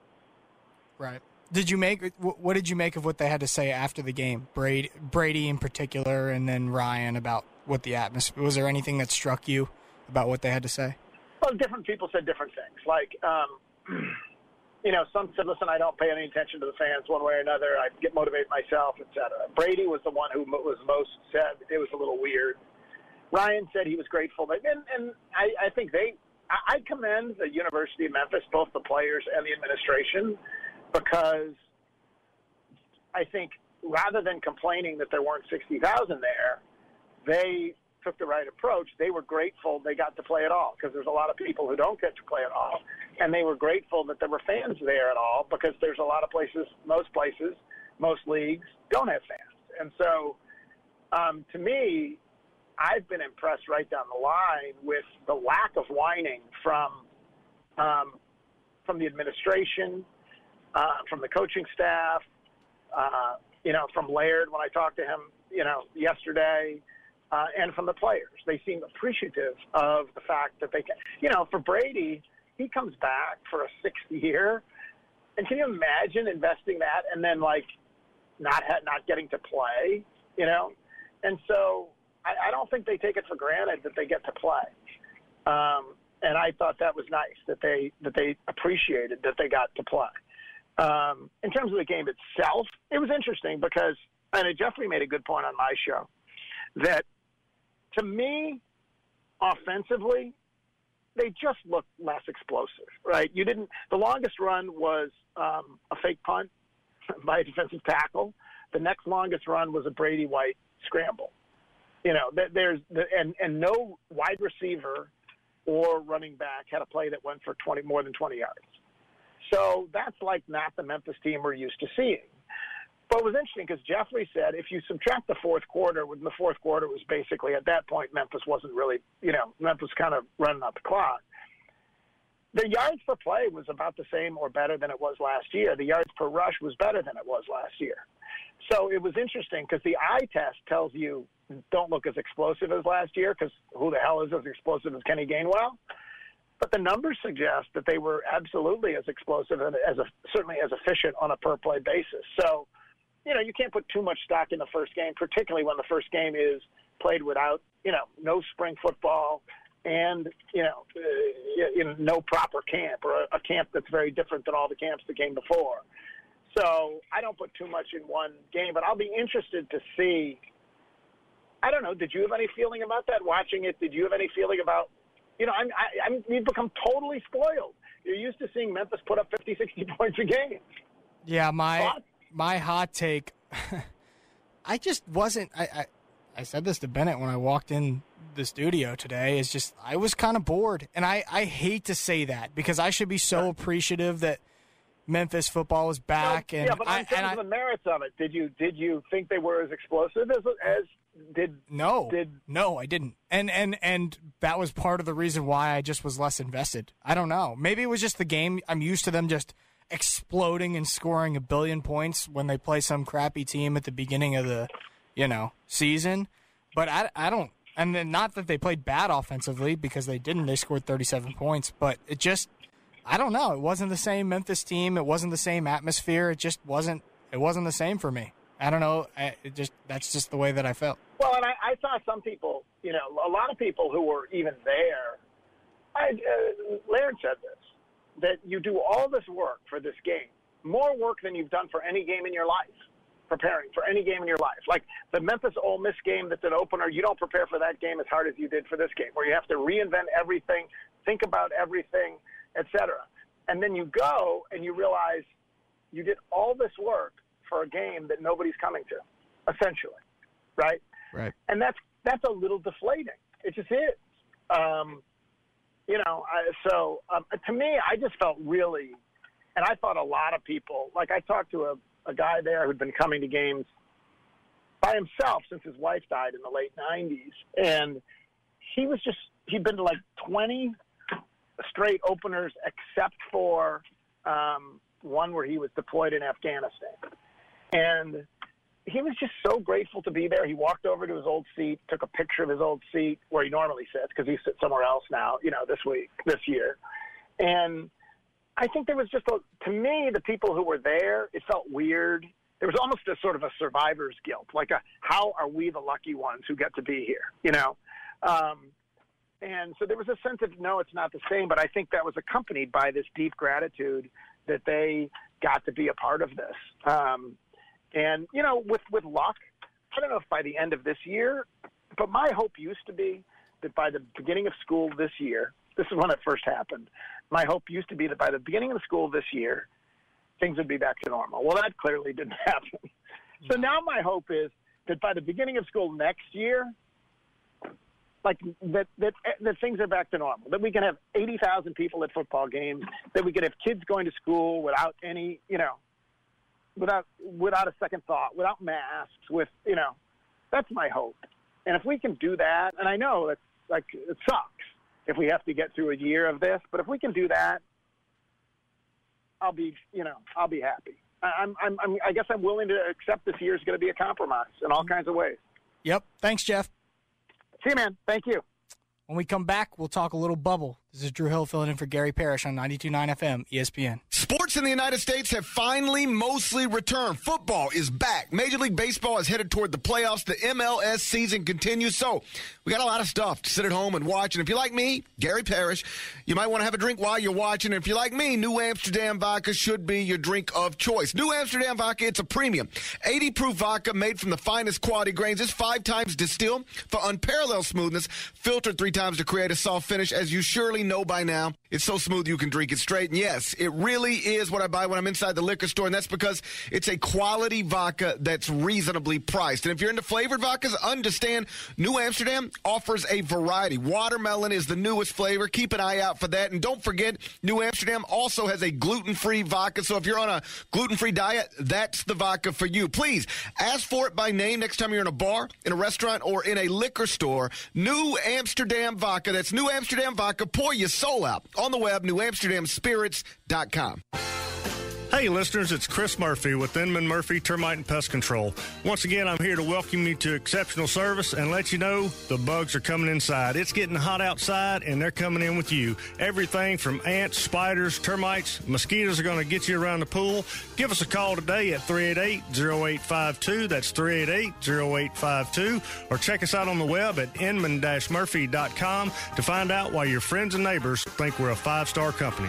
Right. Did you make, what did you make of what they had to say after the game? Brady, Brady in particular, and then Ryan, about what the atmosphere, was there anything that struck you about what they had to say? Well, different people said different things. Like, um, you know, some said, listen, I don't pay any attention to the fans one way or another. I get motivated myself, et cetera. Brady was the one who was most said it was a little weird. Ryan said he was grateful. But, and and I, I think they – I commend the University of Memphis, both the players and the administration, because I think rather than complaining that there weren't sixty thousand there, they took the right approach. They were grateful they got to play at all, because there's a lot of people who don't get to play at all. And they were grateful that there were fans there at all, because there's a lot of places, most places, most leagues don't have fans. And so um, to me, I've been impressed right down the line with the lack of whining from um, from the administration, uh, from the coaching staff, uh, you know, from Laird when I talked to him, you know, yesterday, uh, and from the players. They seem appreciative of the fact that they can, you know, for Brady, he comes back for a sixth year. And can you imagine investing that and then, like, not ha- not getting to play, you know? And so I, I don't think they take it for granted that they get to play. Um, and I thought that was nice, that they that they appreciated that they got to play. Um, in terms of the game itself, it was interesting because, and Jeffrey made a good point on my show, that to me, offensively, they just looked less explosive, right? You didn't. The longest run was um, a fake punt by a defensive tackle. The next longest run was a Brady White scramble. You know, there's the, and and no wide receiver or running back had a play that went for twenty more than twenty yards. So that's like not the Memphis team we're used to seeing. But it was interesting because Jeffrey said if you subtract the fourth quarter, when the fourth quarter was basically at that point Memphis wasn't really, you know, Memphis kind of running out the clock. The yards per play was about the same or better than it was last year. The yards per rush was better than it was last year. So it was interesting because the eye test tells you don't look as explosive as last year because who the hell is as explosive as Kenny Gainwell? But the numbers suggest that they were absolutely as explosive and as a, certainly as efficient on a per-play basis. So, you know, you can't put too much stock in the first game, particularly when the first game is played without, you know, no spring football and, you know, uh, in no proper camp or a, a camp that's very different than all the camps that came before. So I don't put too much in one game, but I'll be interested to see. I don't know. Did you have any feeling about that watching it? Did you have any feeling about, you know, I'm, I, I'm, we've become totally spoiled. You're used to seeing Memphis put up fifty, sixty points a game. Yeah, my Thoughts? my hot take, I just wasn't, I, I, I said this to Bennett when I walked in the studio today, is just I was kind of bored. And I, I hate to say that because I should be so appreciative that Memphis football is back. No, and yeah, but I, in terms and of I, the merits of it, did you did you think they were as explosive as as did no did no I didn't, and and and that was part of the reason why I just was less invested. I don't know, maybe it was just the game. I'm used to them just exploding and scoring a billion points when they play some crappy team at the beginning of the you know season, but I I don't. And then not that they played bad offensively because they didn't. They scored thirty-seven points, but it just. I don't know. It wasn't the same Memphis team. It wasn't the same atmosphere. It just wasn't. It wasn't the same for me. I don't know. I, it just that's just the way that I felt. Well, and I, I saw some people. You know, a lot of people who were even there. I, uh, Laird said this, that you do all this work for this game, more work than you've done for any game in your life, preparing for any game in your life. Like the Memphis Ole Miss game that's an opener, you don't prepare for that game as hard as you did for this game, where you have to reinvent everything, think about everything, et cetera. And then you go and you realize you did all this work for a game that nobody's coming to, essentially, right? Right. And that's that's a little deflating. It just is. Um, you know, I, so um, to me, I just felt really, and I thought a lot of people, like I talked to a, a guy there who'd been coming to games by himself since his wife died in the late nineties. And he was just, he'd been to like twenty straight openers except for um, one where he was deployed in Afghanistan. And he was just so grateful to be there. He walked over to his old seat, took a picture of his old seat where he normally sits because he sits somewhere else now, you know, this week, this year. And I think there was just, a, to me, the people who were there, it felt weird. There was almost a sort of a survivor's guilt, like a, how are we the lucky ones who get to be here, you know? Um, And so there was a sense of, no, it's not the same, but I think that was accompanied by this deep gratitude that they got to be a part of this. Um, and, you know, with, with luck, I don't know if by the end of this year, but my hope used to be that by the beginning of school this year, this is when it first happened, my hope used to be that by the beginning of the school this year, things would be back to normal. Well, that clearly didn't happen. So now my hope is that by the beginning of school next year, like that, that, that things are back to normal, that we can have eighty thousand people at football games, that we can have kids going to school without any, you know, without, without a second thought, without masks, with, you know, that's my hope. And if we can do that, and I know it's like, it sucks if we have to get through a year of this, but if we can do that, I'll be, you know, I'll be happy. I'm, I'm, I'm I guess I'm willing to accept this year is going to be a compromise in all kinds of ways. Yep. Thanks, Jeff. See you, man. Thank you. When we come back, we'll talk a little bubble. This is Drew Hill filling in for Gary Parrish on ninety-two point nine F M E S P N. Sports in the United States have finally mostly returned. Football is back. Major League Baseball is headed toward the playoffs. The M L S season continues. So we got a lot of stuff to sit at home and watch. And if you're like me, Gary Parrish, you might want to have a drink while you're watching. And if you're like me, New Amsterdam Vodka should be your drink of choice. New Amsterdam Vodka, it's a premium eighty proof vodka made from the finest quality grains. It's five times distilled for unparalleled smoothness, filtered three times to create a soft finish, as you surely know by now. It's so smooth you can drink it straight. And yes, it really is what I buy when I'm inside the liquor store, and that's because it's a quality vodka that's reasonably priced. And if you're into flavored vodkas, understand New Amsterdam offers a variety. Watermelon is the newest flavor. Keep an eye out for that. And don't forget, New Amsterdam also has a gluten-free vodka. So if you're on a gluten-free diet, that's the vodka for you. Please ask for it by name next time you're in a bar, in a restaurant, or in a liquor store. New Amsterdam Vodka. That's New Amsterdam Vodka. Pour your soul out. On the web, new amsterdam spirits dot com. Hey, listeners, it's Chris Murphy with Inman Murphy Termite and Pest Control. Once again, I'm here to welcome you to exceptional service and let you know the bugs are coming inside. It's getting hot outside, and they're coming in with you. Everything from ants, spiders, termites, mosquitoes are going to get you around the pool. Give us a call today at three eight eight, oh eight five two. That's three eight eight, oh eight five two. Or check us out on the web at inman dash murphy dot com to find out why your friends and neighbors think we're a five-star company.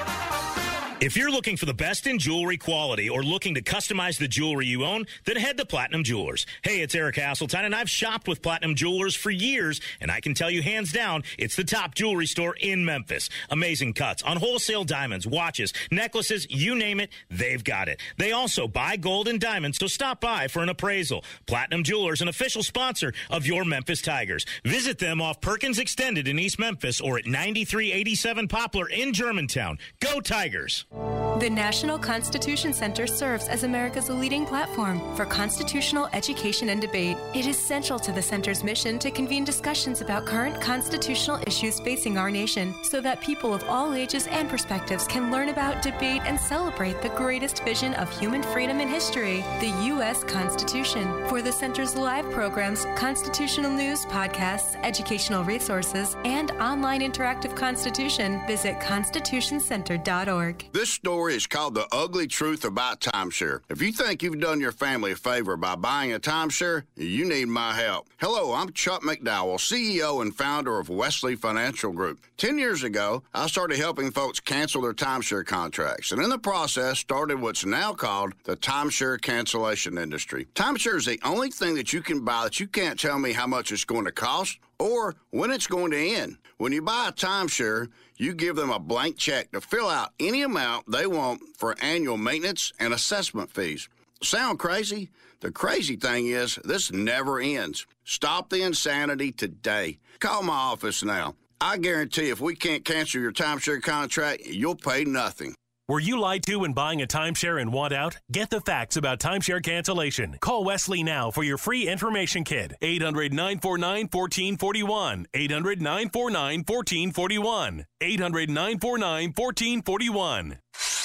If you're looking for the best in jewelry quality or looking to customize the jewelry you own, then head to Platinum Jewelers. Hey, it's Eric Hasseltine, and I've shopped with Platinum Jewelers for years, and I can tell you hands down, it's the top jewelry store in Memphis. Amazing cuts on wholesale diamonds, watches, necklaces, you name it, they've got it. They also buy gold and diamonds, so stop by for an appraisal. Platinum Jewelers, an official sponsor of your Memphis Tigers. Visit them off Perkins Extended in East Memphis or at ninety-three eighty-seven Poplar in Germantown. Go Tigers! The National Constitution Center serves as America's leading platform for constitutional education and debate. It is central to the center's mission to convene discussions about current constitutional issues facing our nation so that people of all ages and perspectives can learn about, debate, and celebrate the greatest vision of human freedom in history, the U S Constitution. For the center's live programs, constitutional news, podcasts, educational resources, and online interactive constitution, visit constitution center dot org. This story is called The Ugly Truth About Timeshare. If you think you've done your family a favor by buying a timeshare, you need my help. Hello, I'm Chuck McDowell, C E O and founder of Wesley Financial Group. Ten years ago, I started helping folks cancel their timeshare contracts, and in the process started what's now called the timeshare cancellation industry. Timeshare is the only thing that you can buy that you can't tell me how much it's going to cost or when it's going to end. When you buy a timeshare, you give them a blank check to fill out any amount they want for annual maintenance and assessment fees. Sound crazy? The crazy thing is, this never ends. Stop the insanity today. Call my office now. I guarantee if we can't cancel your timeshare contract, you'll pay nothing. Were you lied to when buying a timeshare and want out? Get the facts about timeshare cancellation. Call Wesley now for your free information kit. eight hundred, nine four nine, one four four one. eight hundred, nine four nine, one four four one. eight hundred, nine four nine, one four four one.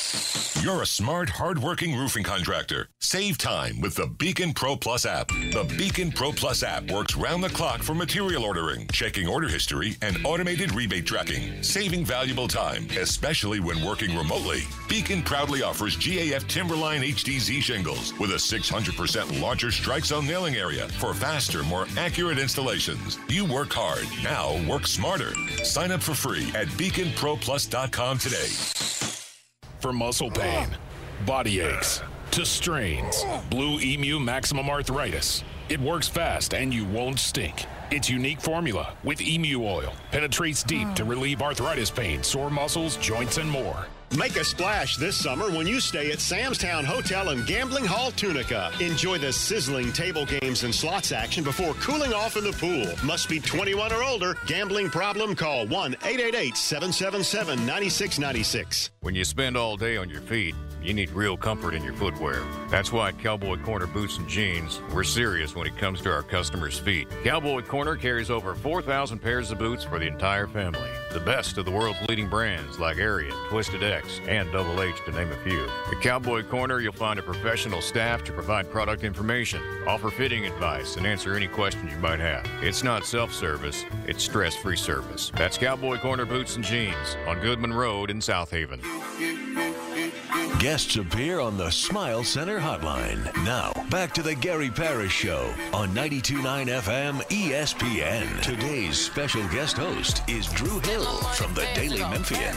You're a smart, hard-working roofing contractor. Save time with the Beacon Pro Plus app. The Beacon Pro Plus app works round the clock for material ordering, checking order history, and automated rebate tracking, saving valuable time, especially when working remotely. Beacon proudly offers G A F Timberline H D Z shingles with a six hundred percent larger strike zone nailing area for faster, more accurate installations. You work hard, now work smarter. Sign up for free at beacon pro plus dot com today. For muscle pain, body aches, to strains, Blue Emu Maximum Arthritis. It works fast and you won't stink. Its unique formula with emu oil penetrates deep to relieve arthritis pain, sore muscles, joints, and more. Make a splash this summer when you stay at Sam's Town Hotel and Gambling Hall Tunica. Enjoy the sizzling table games and slots action before cooling off in the pool. Must be twenty-one or older. Gambling problem? Call one eight eight eight, seven seven seven, nine six nine six. When you spend all day on your feet, you need real comfort in your footwear. That's why at Cowboy Corner Boots and Jeans, we're serious when it comes to our customers' feet. Cowboy Corner carries over four thousand pairs of boots for the entire family. The best of the world's leading brands like Ariat, Twisted X, and Double H, to name a few. At Cowboy Corner, you'll find a professional staff to provide product information, offer fitting advice, and answer any question you might have. It's not self-service, it's stress-free service. That's Cowboy Corner Boots and Jeans on Goodman Road in South Haven. Guests appear on the Smile Center hotline. Now, back to the Gary Parrish Show on ninety-two point nine F M E S P N. Today's special guest host is Drew Hill from the Daily Memphian.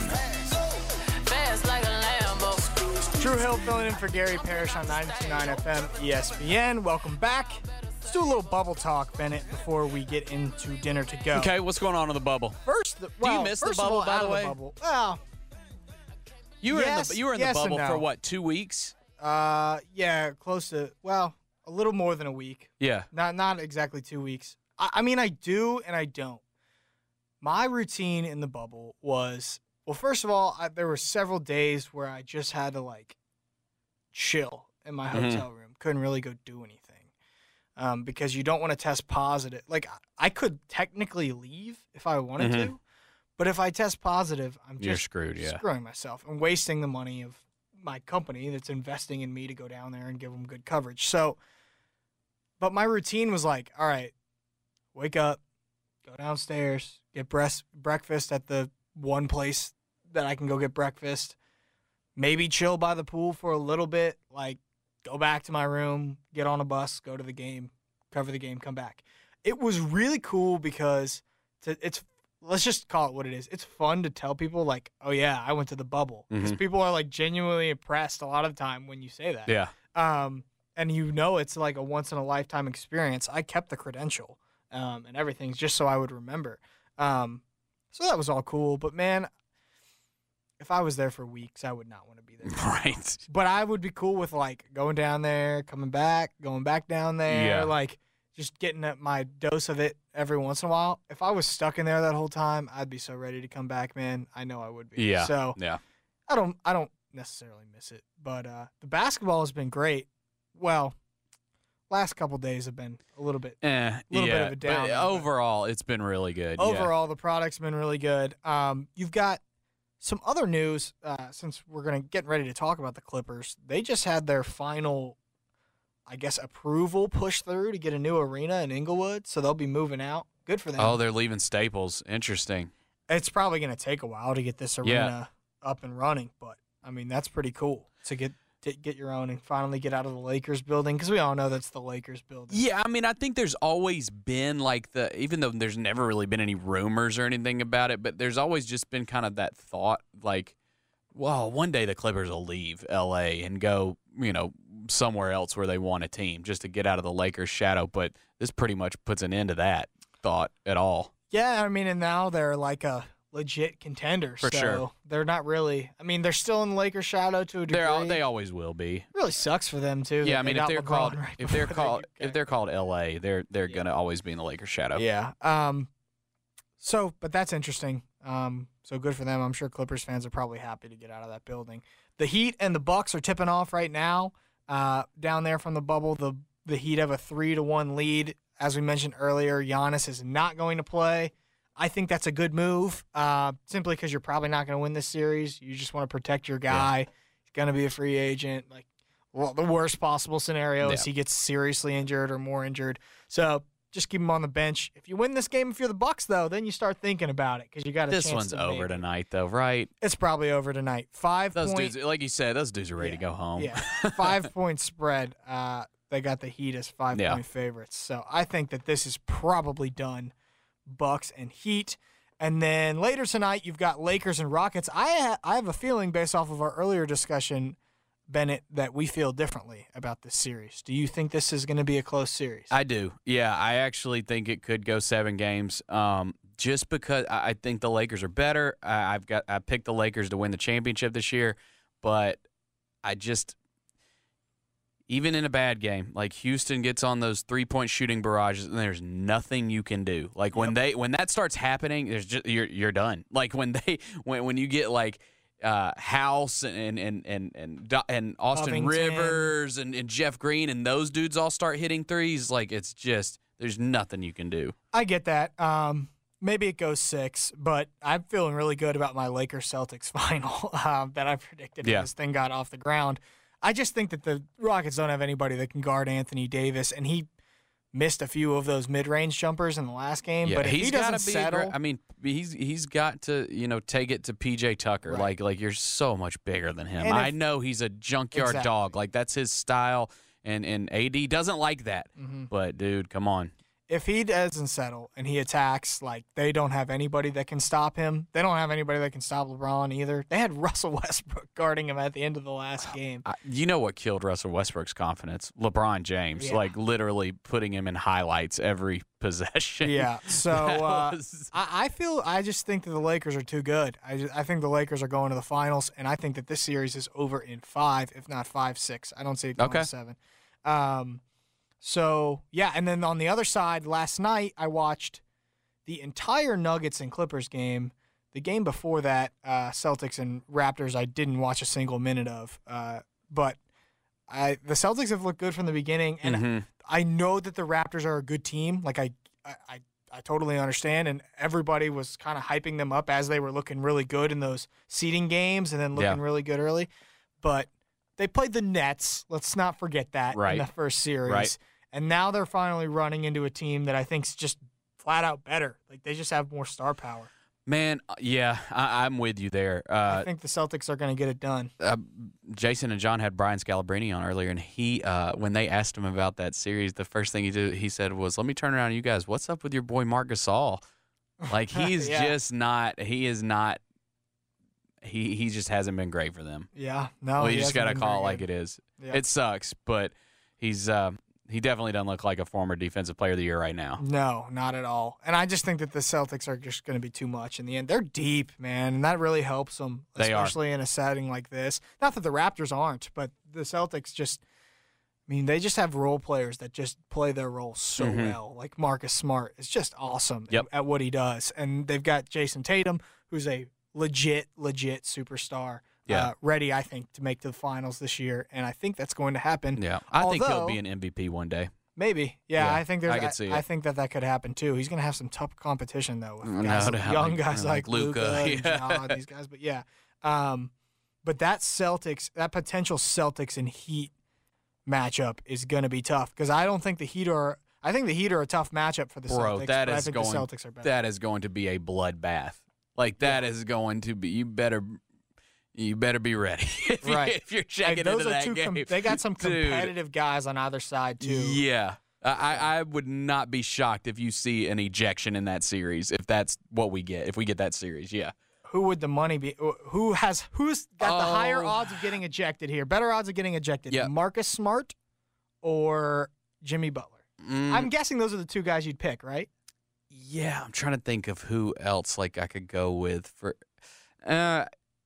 Drew Hill filling in for Gary Parrish on ninety-two point nine F M E S P N. Welcome back. Let's do a little bubble talk, Bennett, before we get into dinner to go. Okay, what's going on in the bubble? First, the, well, do you miss the first of bubble, all, by out the of way? bubble. Well, You were yes, in the you were in yes the and bubble no. for what, two weeks? Uh, yeah, close to, well, a little more than a week. Yeah. Not not exactly two weeks. I, I mean, I do and I don't. My routine in the bubble was, well, first of all, I, there were several days where I just had to, like, chill in my Mhm. hotel room. Couldn't really go do anything um, because you don't want to test positive. Like, I could technically leave if I wanted Mhm. to, but if I test positive, I'm just You're screwed, yeah. screwing myself and wasting the money of my company that's investing in me to go down there and give them good coverage. So, but my routine was like, all right, wake up, go downstairs, get breast, breakfast at the one place that I can go get breakfast, maybe chill by the pool for a little bit, like go back to my room, get on a bus, go to the game, cover the game, come back. It was really cool because to, it's let's just call it what it is. It's fun to tell people, like, oh, yeah, I went to the bubble. Because Mhm. people are, like, genuinely impressed a lot of the time when you say that. Yeah. Um, and you know it's, like, a once-in-a-lifetime experience. I kept the credential um, and everything just so I would remember. Um, so that was all cool. But, man, if I was there for weeks, I would not want to be there. Right. But I would be cool with, like, going down there, coming back, going back down there. Yeah. Like, just getting at my dose of it every once in a while. If I was stuck in there that whole time, I'd be so ready to come back, man. I know I would be. Yeah. So yeah. I don't I don't necessarily miss it. But uh, the basketball has been great. Well, last couple days have been a little bit Eh, little yeah. bit of a down. But overall, it's been really good. yeah. Overall, the product's been really good. Um, you've got some other news uh, since we're gonna get ready to talk about the Clippers. They just had their final, I guess, approval push through to get a new arena in Inglewood, so they'll be moving out. Good for them. Oh, they're leaving Staples. Interesting. It's probably going to take a while to get this arena Yeah. up and running, but I mean that's pretty cool to get to get your own and finally get out of the Lakers building because we all know that's the Lakers building. Yeah, I mean, I think there's always been like the, even though there's never really been any rumors or anything about it, but there's always just been kind of that thought like, well, one day the Clippers will leave L A and go, you know, somewhere else where they want a team just to get out of the Lakers' shadow. But this pretty much puts an end to that thought at all. Yeah, I mean, and now they're like a legit contender. For so sure. They're not really. I mean, they're still in the Lakers' shadow to a degree. They're al- they always will be. It really sucks for them too. Yeah, that I mean, they if got they're LeBron called right if they're before they called if they're called L A, they're they're gonna always be in the Lakers' shadow. Yeah. Um. So, but that's interesting. Um. So good for them. I'm sure Clippers fans are probably happy to get out of that building. The Heat and the Bucks are tipping off right now. Uh, down there from the bubble, the the Heat have a three to one lead. As we mentioned earlier, Giannis is not going to play. I think that's a good move. Uh, simply because you're probably not going to win this series. You just want to protect your guy. He's going to be a free agent. Like, well, the worst possible scenario is Yeah. he gets seriously injured or more injured. So just keep him on the bench. If you win this game, if you're the Bucks, though, then you start thinking about it because you got a This chance one's to over maybe. tonight, though, right? It's probably over tonight. Five Those point, dudes, like you said, those dudes are ready to go home. yeah, five point spread. Uh, they got the Heat as five Yeah. point favorites. So I think that this is probably done. Bucks and Heat. And then later tonight, you've got Lakers and Rockets. I ha- I have a feeling, based off of our earlier discussion, Bennett, that we feel differently about this series. Do you think this is going to be a close series? I do. Yeah, I actually think it could go seven games. Um, just because I I think the Lakers are better. I, I've got I picked the Lakers to win the championship this year, but I just even in a bad game, like Houston gets on those three point shooting barrages, and there's nothing you can do. Like when they when that starts happening, there's just you're you're done. Like when they when when you get like. Uh, House and and and and and Austin Covington. Rivers and, and Jeff Green and those dudes all start hitting threes. Like it's just there's nothing you can do. I get that. Um, maybe it goes six, but I'm feeling really good about my Lakers Celtics final um, that I predicted when Yeah. this thing got off the ground. I just think that the Rockets don't have anybody that can guard Anthony Davis, and he missed a few of those mid-range jumpers in the last game. Yeah, but if he's he doesn't gotta be. settle, aggra- I mean, he's he's got to you know take it to P J Tucker. Right. Like like you're so much bigger than him. And I if- know he's a junkyard Exactly. dog. Like that's his style, and and A D doesn't like that. Mhm. But dude, come on. if he doesn't settle and he attacks, like they don't have anybody that can stop him. They don't have anybody that can stop LeBron either. They had Russell Westbrook guarding him at the end of the last game. I, you know what killed Russell Westbrook's confidence? LeBron James, Yeah. like literally putting him in highlights every possession. Yeah, so That uh, was- I, I feel I just think that the Lakers are too good. I, just, I think the Lakers are going to the finals, and I think that this series is over in five, if not five six. I don't see it going Okay. to seven. Um, so yeah, and then on the other side, last night I watched the entire Nuggets and Clippers game. The game before that, uh, Celtics and Raptors, I didn't watch a single minute of, uh, but I the Celtics have looked good from the beginning, and Mhm. I know that the Raptors are a good team. Like I, I, I, I totally understand, and everybody was kind of hyping them up as they were looking really good in those seeding games, and then looking Yeah. really good early. But they played the Nets. Let's not forget that in Right. the first series. Right. And now they're finally running into a team that I think's just flat out better. Like they just have more star power. Man, uh, yeah, I, I'm with you there. Uh, I think the Celtics are going to get it done. uh, Jason and John had Brian Scalabrine on earlier, and he, uh, when they asked him about that series, the first thing he did, he said was, "Let me turn around to you guys. What's up with your boy Marc Gasol? Like he's Yeah. just not. He is not. He he just hasn't been great for them. Yeah, no. well, he you just hasn't got to been call very it like good. it is. Yeah. It sucks, but he's uh, he definitely doesn't look like a former defensive player of the year right now. No, not at all. And I just think that the Celtics are just going to be too much in the end. They're deep, man, and that really helps them, They are. especially in a setting like this. Not that the Raptors aren't, but the Celtics just, I mean, they just have role players that just play their role so Mhm. well. Like Marcus Smart is just awesome Yep. at, at what he does. And they've got Jason Tatum, who's a legit, legit superstar. Yeah. Uh, ready, I think, to make the finals this year, and I think that's going to happen. Yeah, I think he'll Although- be an M V P one day. Maybe, yeah. Yeah, I think there's. I I, could see I it. think that that could happen too. He's gonna have some tough competition though with No guys, like- doubt. young Like- guys like like Luka, Luka, and yeah. Ja, these guys. But yeah, um, but that Celtics, that potential Celtics and Heat matchup is gonna be tough because I don't think the Heat are. I think the Heat are a tough matchup for the Bro, Celtics. that but I is think going. the Celtics are better. That is going to be a bloodbath. Like that is going to be. You better. You better be ready if, you, Right. if you're Like, checking those into are that two game. com- they got some Dude. competitive guys on either side too. Yeah. I, I would not be shocked if you see an ejection in that series, if that's what we get, if we get that series, yeah. Who would the money be? Who has who's got the higher Oh. odds of getting ejected here? Better odds of getting ejected? Yeah. Marcus Smart or Jimmy Butler? Mm, I'm guessing those are the two guys you'd pick, right? yeah, I'm trying to think of who else like I could go with for uh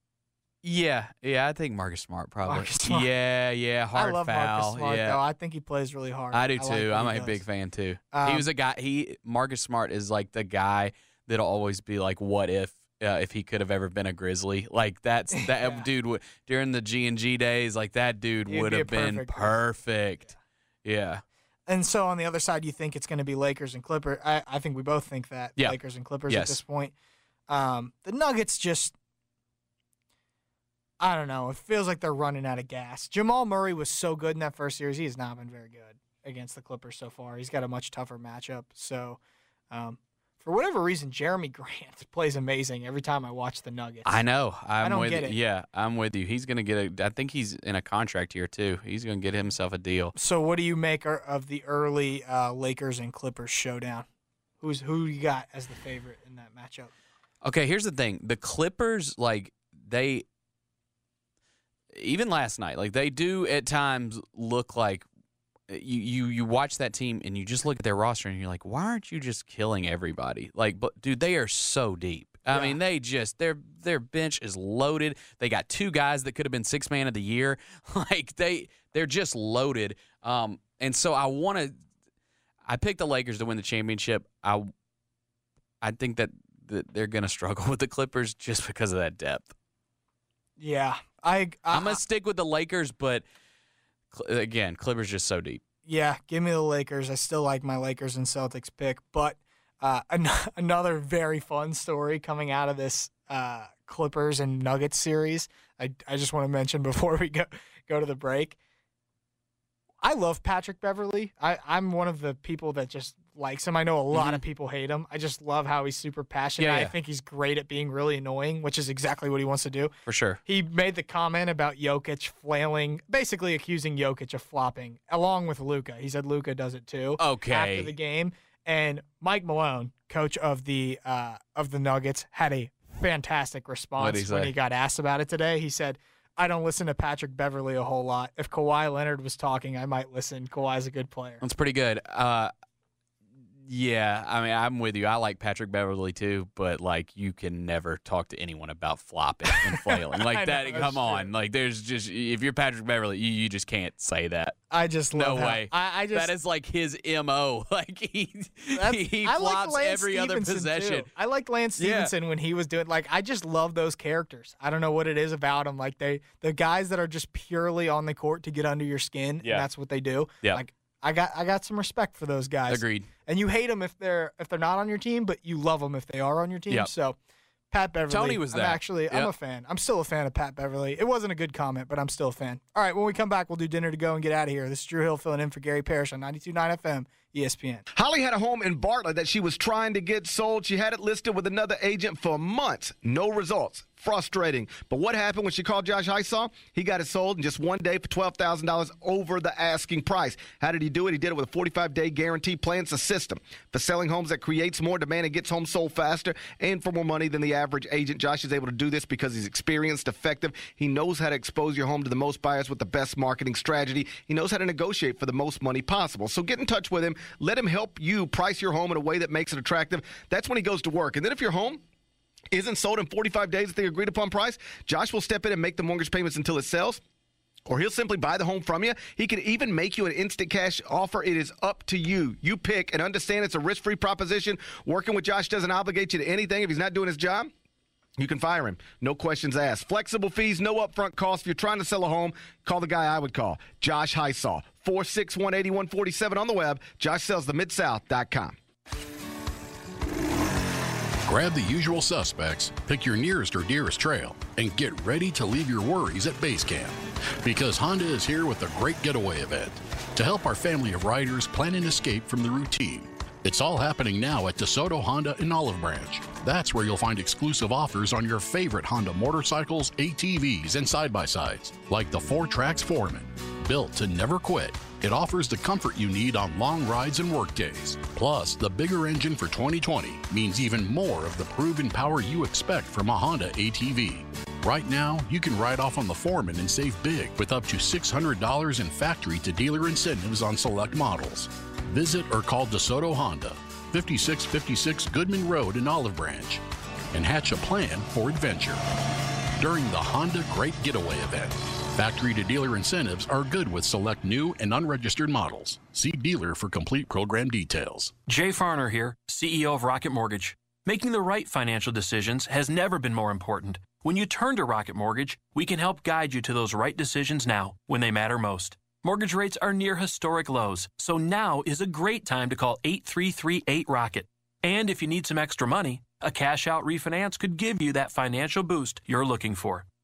yeah, yeah, I think Marcus Smart probably. Marcus Smart. Yeah, yeah, hard I love foul. Marcus Smart yeah. though. I think he plays really hard. I do like too. what I'm he a does. big fan too. he Um, was a guy. He Marcus Smart is like the guy that'll always be like, what if uh, if he could have ever been a Grizzly? Like that's that Yeah. dude would during the G and G days. Like that dude He'd would be a have been perfect perfect. Yeah. And so on the other side, you think it's going to be Lakers and Clippers. I, I think we both think that Yeah. Lakers and Clippers Yes. at this point. Um, the Nuggets just. I don't know. It feels like they're running out of gas. Jamal Murray was so good in that first series. He has not been very good against the Clippers so far. He's got a much tougher matchup. So, um, for whatever reason, Jeremy Grant plays amazing every time I watch the Nuggets. I know. I'm I don't with get you. it. Yeah, I'm with you. He's going to get a – I think he's in a contract here too. He's going to get himself a deal. So what do you make of the early uh, Lakers and Clippers showdown? Who's Who you got as the favorite in that matchup? Okay, here's the thing. The Clippers, like, they – even last night, like, they do at times look like – You, you you watch that team and you just look at their roster and you're like, why aren't you just killing everybody? Like, but dude, they are so deep. I Yeah. mean, they just their their bench is loaded. They got two guys that could have been six man of the year. Like they they're just loaded. Um, and so I want to. I picked the Lakers to win the championship. I I think that, that they're going to struggle with the Clippers just because of that depth. Yeah, I, I I'm gonna stick with the Lakers, but. Again, Clippers just so deep. Yeah, give me the Lakers. I still like my Lakers and Celtics pick, but uh, an- another very fun story coming out of this uh, Clippers and Nuggets series. I, I just want to mention before we go go to the break. I love Patrick Beverley. I, I'm one of the people that just likes him. I know a lot Mm-hmm. of people hate him. I just love how he's super passionate. Yeah, I yeah. think he's great at being really annoying, which is exactly what he wants to do. For sure. He made the comment about Jokic flailing, basically accusing Jokic of flopping, along with Luka. He said Luka does it too. Okay. After the game, and Mike Malone, coach of the uh, of the Nuggets, had a fantastic response What'd he when say? he got asked about it today. He said, "I don't listen to Patrick Beverley a whole lot. If Kawhi Leonard was talking, I might listen. Kawhi's a good player." That's pretty good. Uh, yeah, I mean, I'm with you. I like Patrick Beverley too, but like, you can never talk to anyone about flopping and flailing I like know, that. that's Come true. on, like, there's just if you're Patrick Beverley, you, you just can't say that. I just No love how- way. I, I just that is like his M O. Like he That's- he I like flops Lance every other Stevenson, possession. too. I like Lance Yeah. Stevenson when he was doing like I just love those characters. I don't know what it is about them. Like they the guys that are just purely on the court to get under your skin, Yeah. and that's what they do. Yeah. Like I got I got some respect for those guys. Agreed. And you hate them if they're if they're not on your team, but you love them if they are on your team. Yep. So Pat Beverly. Tony was I'm that. actually I'm Yep. a fan. I'm still a fan of Pat Beverly. It wasn't a good comment, but I'm still a fan. All right, when we come back, we'll do dinner to go and get out of here. This is Drew Hill filling in for Gary Parrish on ninety-two point nine F M E S P N. Holly had a home in Bartlett that she was trying to get sold. She had it listed with another agent for months. No results. Frustrating. But what happened when she called Josh Hysaw? He got it sold in just one day for twelve thousand dollars over the asking price. How did he do it? He did it with a forty-five day guarantee plan. It's a system for selling homes that creates more demand and gets homes sold faster and for more money than the average agent. Josh is able to do this because he's experienced, effective. He knows how to expose your home to the most buyers with the best marketing strategy. He knows how to negotiate for the most money possible. So get in touch with him. Let him help you price your home in a way that makes it attractive. That's when he goes to work. And then if your home isn't sold in forty-five days at the agreed upon price, Josh will step in and make the mortgage payments until it sells. Or he'll simply buy the home from you. He can even make you an instant cash offer. It is up to you. You pick and understand it's a risk-free proposition. Working with Josh doesn't obligate you to anything. If he's not doing his job, you can fire him. No questions asked. Flexible fees, no upfront cost. If you're trying to sell a home, call the guy I would call, Josh Hysaw. four six one, eight one four seven on the web, josh sells the mid south dot com. Grab the usual suspects, pick your nearest or dearest trail, and get ready to leave your worries at base camp. Because Honda is here with a great getaway event to help our family of riders plan an escape from the routine. It's all happening now at DeSoto Honda in Olive Branch. That's where you'll find exclusive offers on your favorite Honda motorcycles, A T Vs, and side-by-sides, like the four Trax Foreman. Built to never quit, it offers the comfort you need on long rides and work days. Plus, the bigger engine for twenty twenty means even more of the proven power you expect from a Honda A T V. Right now, you can ride off on the Foreman and save big with up to six hundred dollars in factory-to-dealer incentives on select models. Visit or call DeSoto Honda, fifty-six fifty-six Goodman Road in Olive Branch, and hatch a plan for adventure. During the Honda Great Getaway event, factory-to-dealer incentives are good with select new and unregistered models. See dealer for complete program details. Jay Farner here, C E O of Rocket Mortgage. Making the right financial decisions has never been more important. When you turn to Rocket Mortgage, we can help guide you to those right decisions now, when they matter most. Mortgage rates are near historic lows, so now is a great time to call eight three three eight ROCKET. And if you need some extra money, a cash-out refinance could give you that financial boost you're looking for.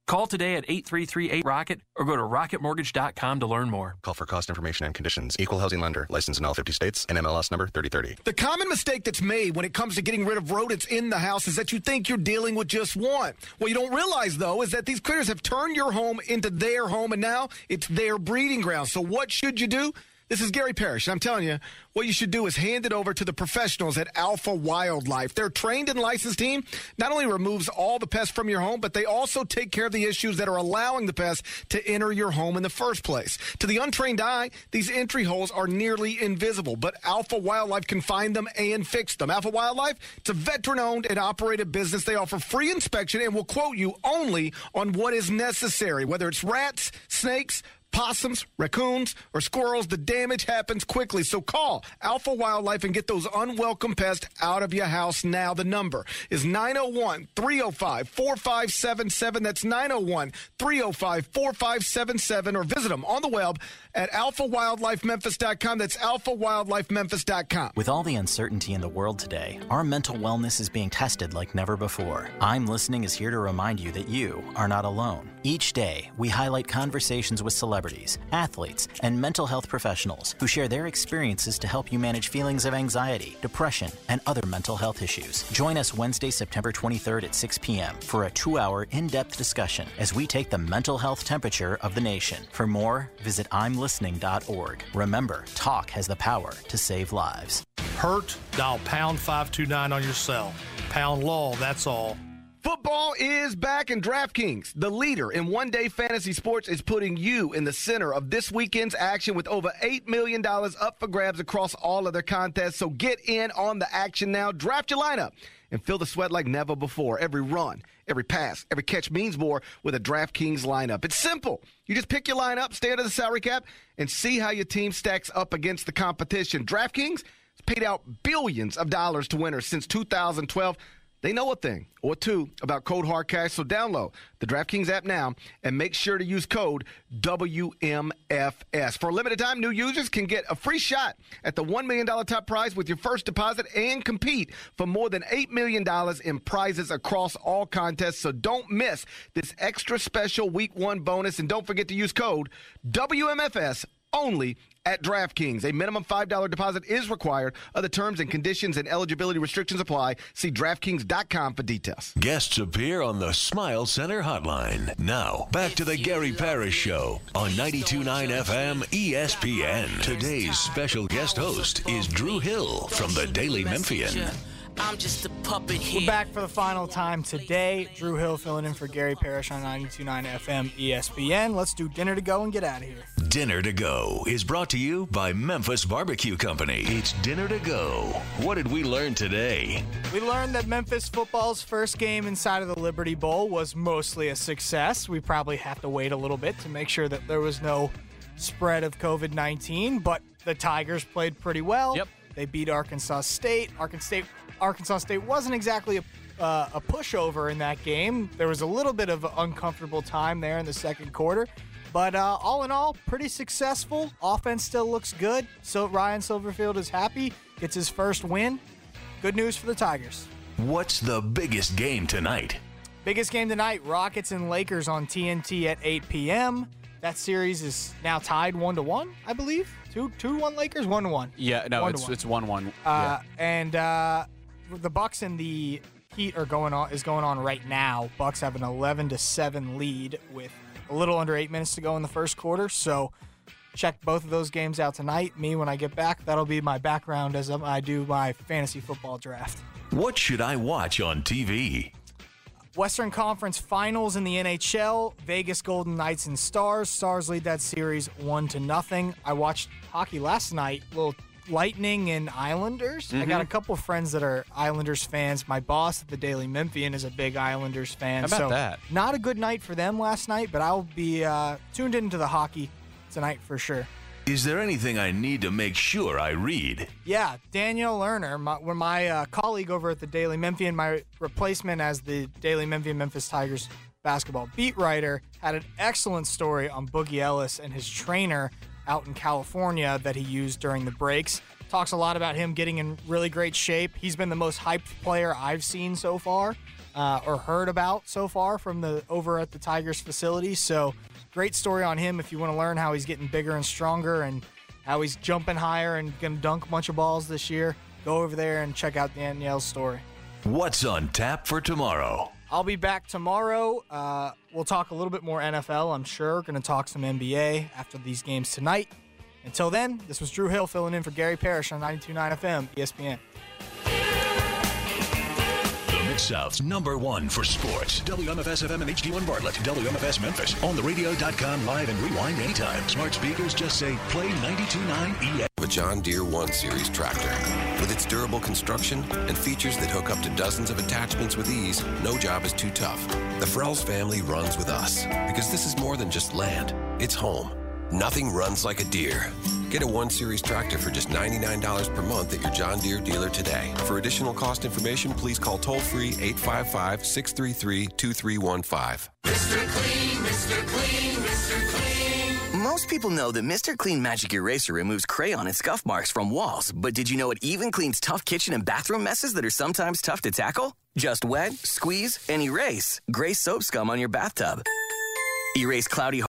Call today at eight three three eight rocket or go to rocket mortgage dot com to learn more. Call for cost information and conditions. Equal housing lender. Licensed in all fifty states. And M L S number thirty thirty. The common mistake that's made when it comes to getting rid of rodents in the house is that you think you're dealing with just one. What you don't realize, though, is that these critters have turned your home into their home, and now it's their breeding ground. So what should you do? This is Gary Parrish, and I'm telling you, what you should do is hand it over to the professionals at Alpha Wildlife. Their trained and licensed team not only removes all the pests from your home, but they also take care of the issues that are allowing the pests to enter your home in the first place. To the untrained eye, these entry holes are nearly invisible, but Alpha Wildlife can find them and fix them. Alpha Wildlife, it's a veteran-owned and operated business. They offer free inspection and will quote you only on what is necessary, whether it's rats, snakes, possums, raccoons, or squirrels. The damage happens quickly. So call Alpha Wildlife and get those unwelcome pests out of your house now. The number is nine oh one, three oh five, four five seven seven. That's nine oh one, three oh five, four five seven seven. Or visit them on the web at alpha wildlife memphis dot com. That's alpha wildlife memphis dot com. With all the uncertainty in the world today, our mental wellness is being tested like never before. I'm Listening is here to remind you that you are not alone. Each day, we highlight conversations with celebrities, athletes, and mental health professionals who share their experiences to help you manage feelings of anxiety, depression, and other mental health issues. Join us Wednesday, September twenty-third at six p.m. for a two-hour in-depth discussion as we take the mental health temperature of the nation. For more, visit I'm listening dot org. Remember, talk has the power to save lives. Hurt? Dial pound five two nine on your cell. Pound law, that's all. Football is back, and DraftKings, the leader in one-day fantasy sports, is putting you in the center of this weekend's action with over eight million dollars up for grabs across all of their contests. So get in on the action now. Draft your lineup and feel the sweat like never before. Every run, every pass, every catch means more with a DraftKings lineup. It's simple. You just pick your lineup, stay under the salary cap, and see how your team stacks up against the competition. DraftKings has paid out billions of dollars to winners since two thousand twelve. They know a thing or two about Cold Hard Cash, so download the DraftKings app now and make sure to use code W M F S. For a limited time, new users can get a free shot at the one million dollars top prize with your first deposit and compete for more than eight million dollars in prizes across all contests, so don't miss this extra special week one bonus, and don't forget to use code W M F S only at DraftKings. A minimum five dollars deposit is required. Other terms and conditions and eligibility restrictions apply. See DraftKings dot com for details. Guests appear on the Smile Center Hotline. Now, back to the Gary Parrish Show on ninety-two point nine F M E S P N. Today's special guest host is Drew Hill from the Daily Memphian. I'm just a puppet here. We're back for the final time today. Drew Hill filling in for Gary Parrish on ninety-two point nine F M E S P N. Let's do dinner to go and get out of here. Dinner to Go is brought to you by Memphis Barbecue Company. It's Dinner to Go. What did we learn today? We learned that Memphis football's first game inside of the Liberty Bowl was mostly a success. We probably have to wait a little bit to make sure that there was no spread of covid nineteen, but the Tigers played pretty well. Yep. They beat Arkansas State. Arkansas State Arkansas State wasn't exactly a, uh, a pushover in that game. There was a little bit of uncomfortable time there in the second quarter. But uh, all in all, pretty successful. Offense still looks good. So Ryan Silverfield is happy. Gets his first win. Good news for the Tigers. What's the biggest game tonight? Biggest game tonight, Rockets and Lakers on T N T at eight p.m. That series is now tied one to one, I believe. Two, two, one Lakers, one to one. Yeah, no, one it's one. it's one one. Uh, yeah. And uh, the Bucks and the Heat are going on is going on right now. Bucks have an eleven to seven lead with a little under eight minutes to go in the first quarter. So check both of those games out tonight. Me, when I get back, that'll be my background as I do my fantasy football draft. What should I watch on T V? Western Conference Finals in the N H L. Vegas Golden Knights and Stars. Stars lead that series one to nothing. I watched hockey last night. Little Lightning and Islanders. Mm-hmm. I got a couple of friends that are Islanders fans. My boss at the Daily Memphian is a big Islanders fan. How about so that? Not a good night for them last night, but I'll be uh, tuned into the hockey tonight for sure. Is there anything I need to make sure I read? Yeah, Danielle Lerner, my, my uh, colleague over at the Daily Memphian, my replacement as the Daily Memphian Memphis Tigers basketball beat writer, had an excellent story on Boogie Ellis and his trainer out in California that he used during the breaks. Talks a lot about him getting in really great shape. He's been the most hyped player I've seen so far uh, or heard about so far from the over at the Tigers facility. So great story on him if you want to learn how he's getting bigger and stronger and how he's jumping higher and going to dunk a bunch of balls this year. Go over there and check out Danielle's story. What's on tap for tomorrow? I'll be back tomorrow. Uh, we'll talk a little bit more N F L, I'm sure. Going to talk some N B A after these games tonight. Until then, this was Drew Hill filling in for Gary Parrish on ninety-two point nine F M, E S P N. The Mid-South's number one for sports. W M F S F M and H D one Bartlett. W M F S Memphis. On the radio dot com live and rewind anytime. Smart speakers just say play ninety-two point nine E S. A John Deere one series tractor. With its durable construction and features that hook up to dozens of attachments with ease, no job is too tough. The Frells family runs with us because this is more than just land. It's home. Nothing runs like a Deere. Get a one series tractor for just ninety-nine dollars per month at your John Deere dealer today. For additional cost information, please call toll-free eight five five, six three three, two three one five. Mister Clean, Mister Clean, Mister Clean. Most people know that Mister Clean Magic Eraser removes crayon and scuff marks from walls, but did you know it even cleans tough kitchen and bathroom messes that are sometimes tough to tackle? Just wet, squeeze, and erase gray soap scum on your bathtub. Erase cloudy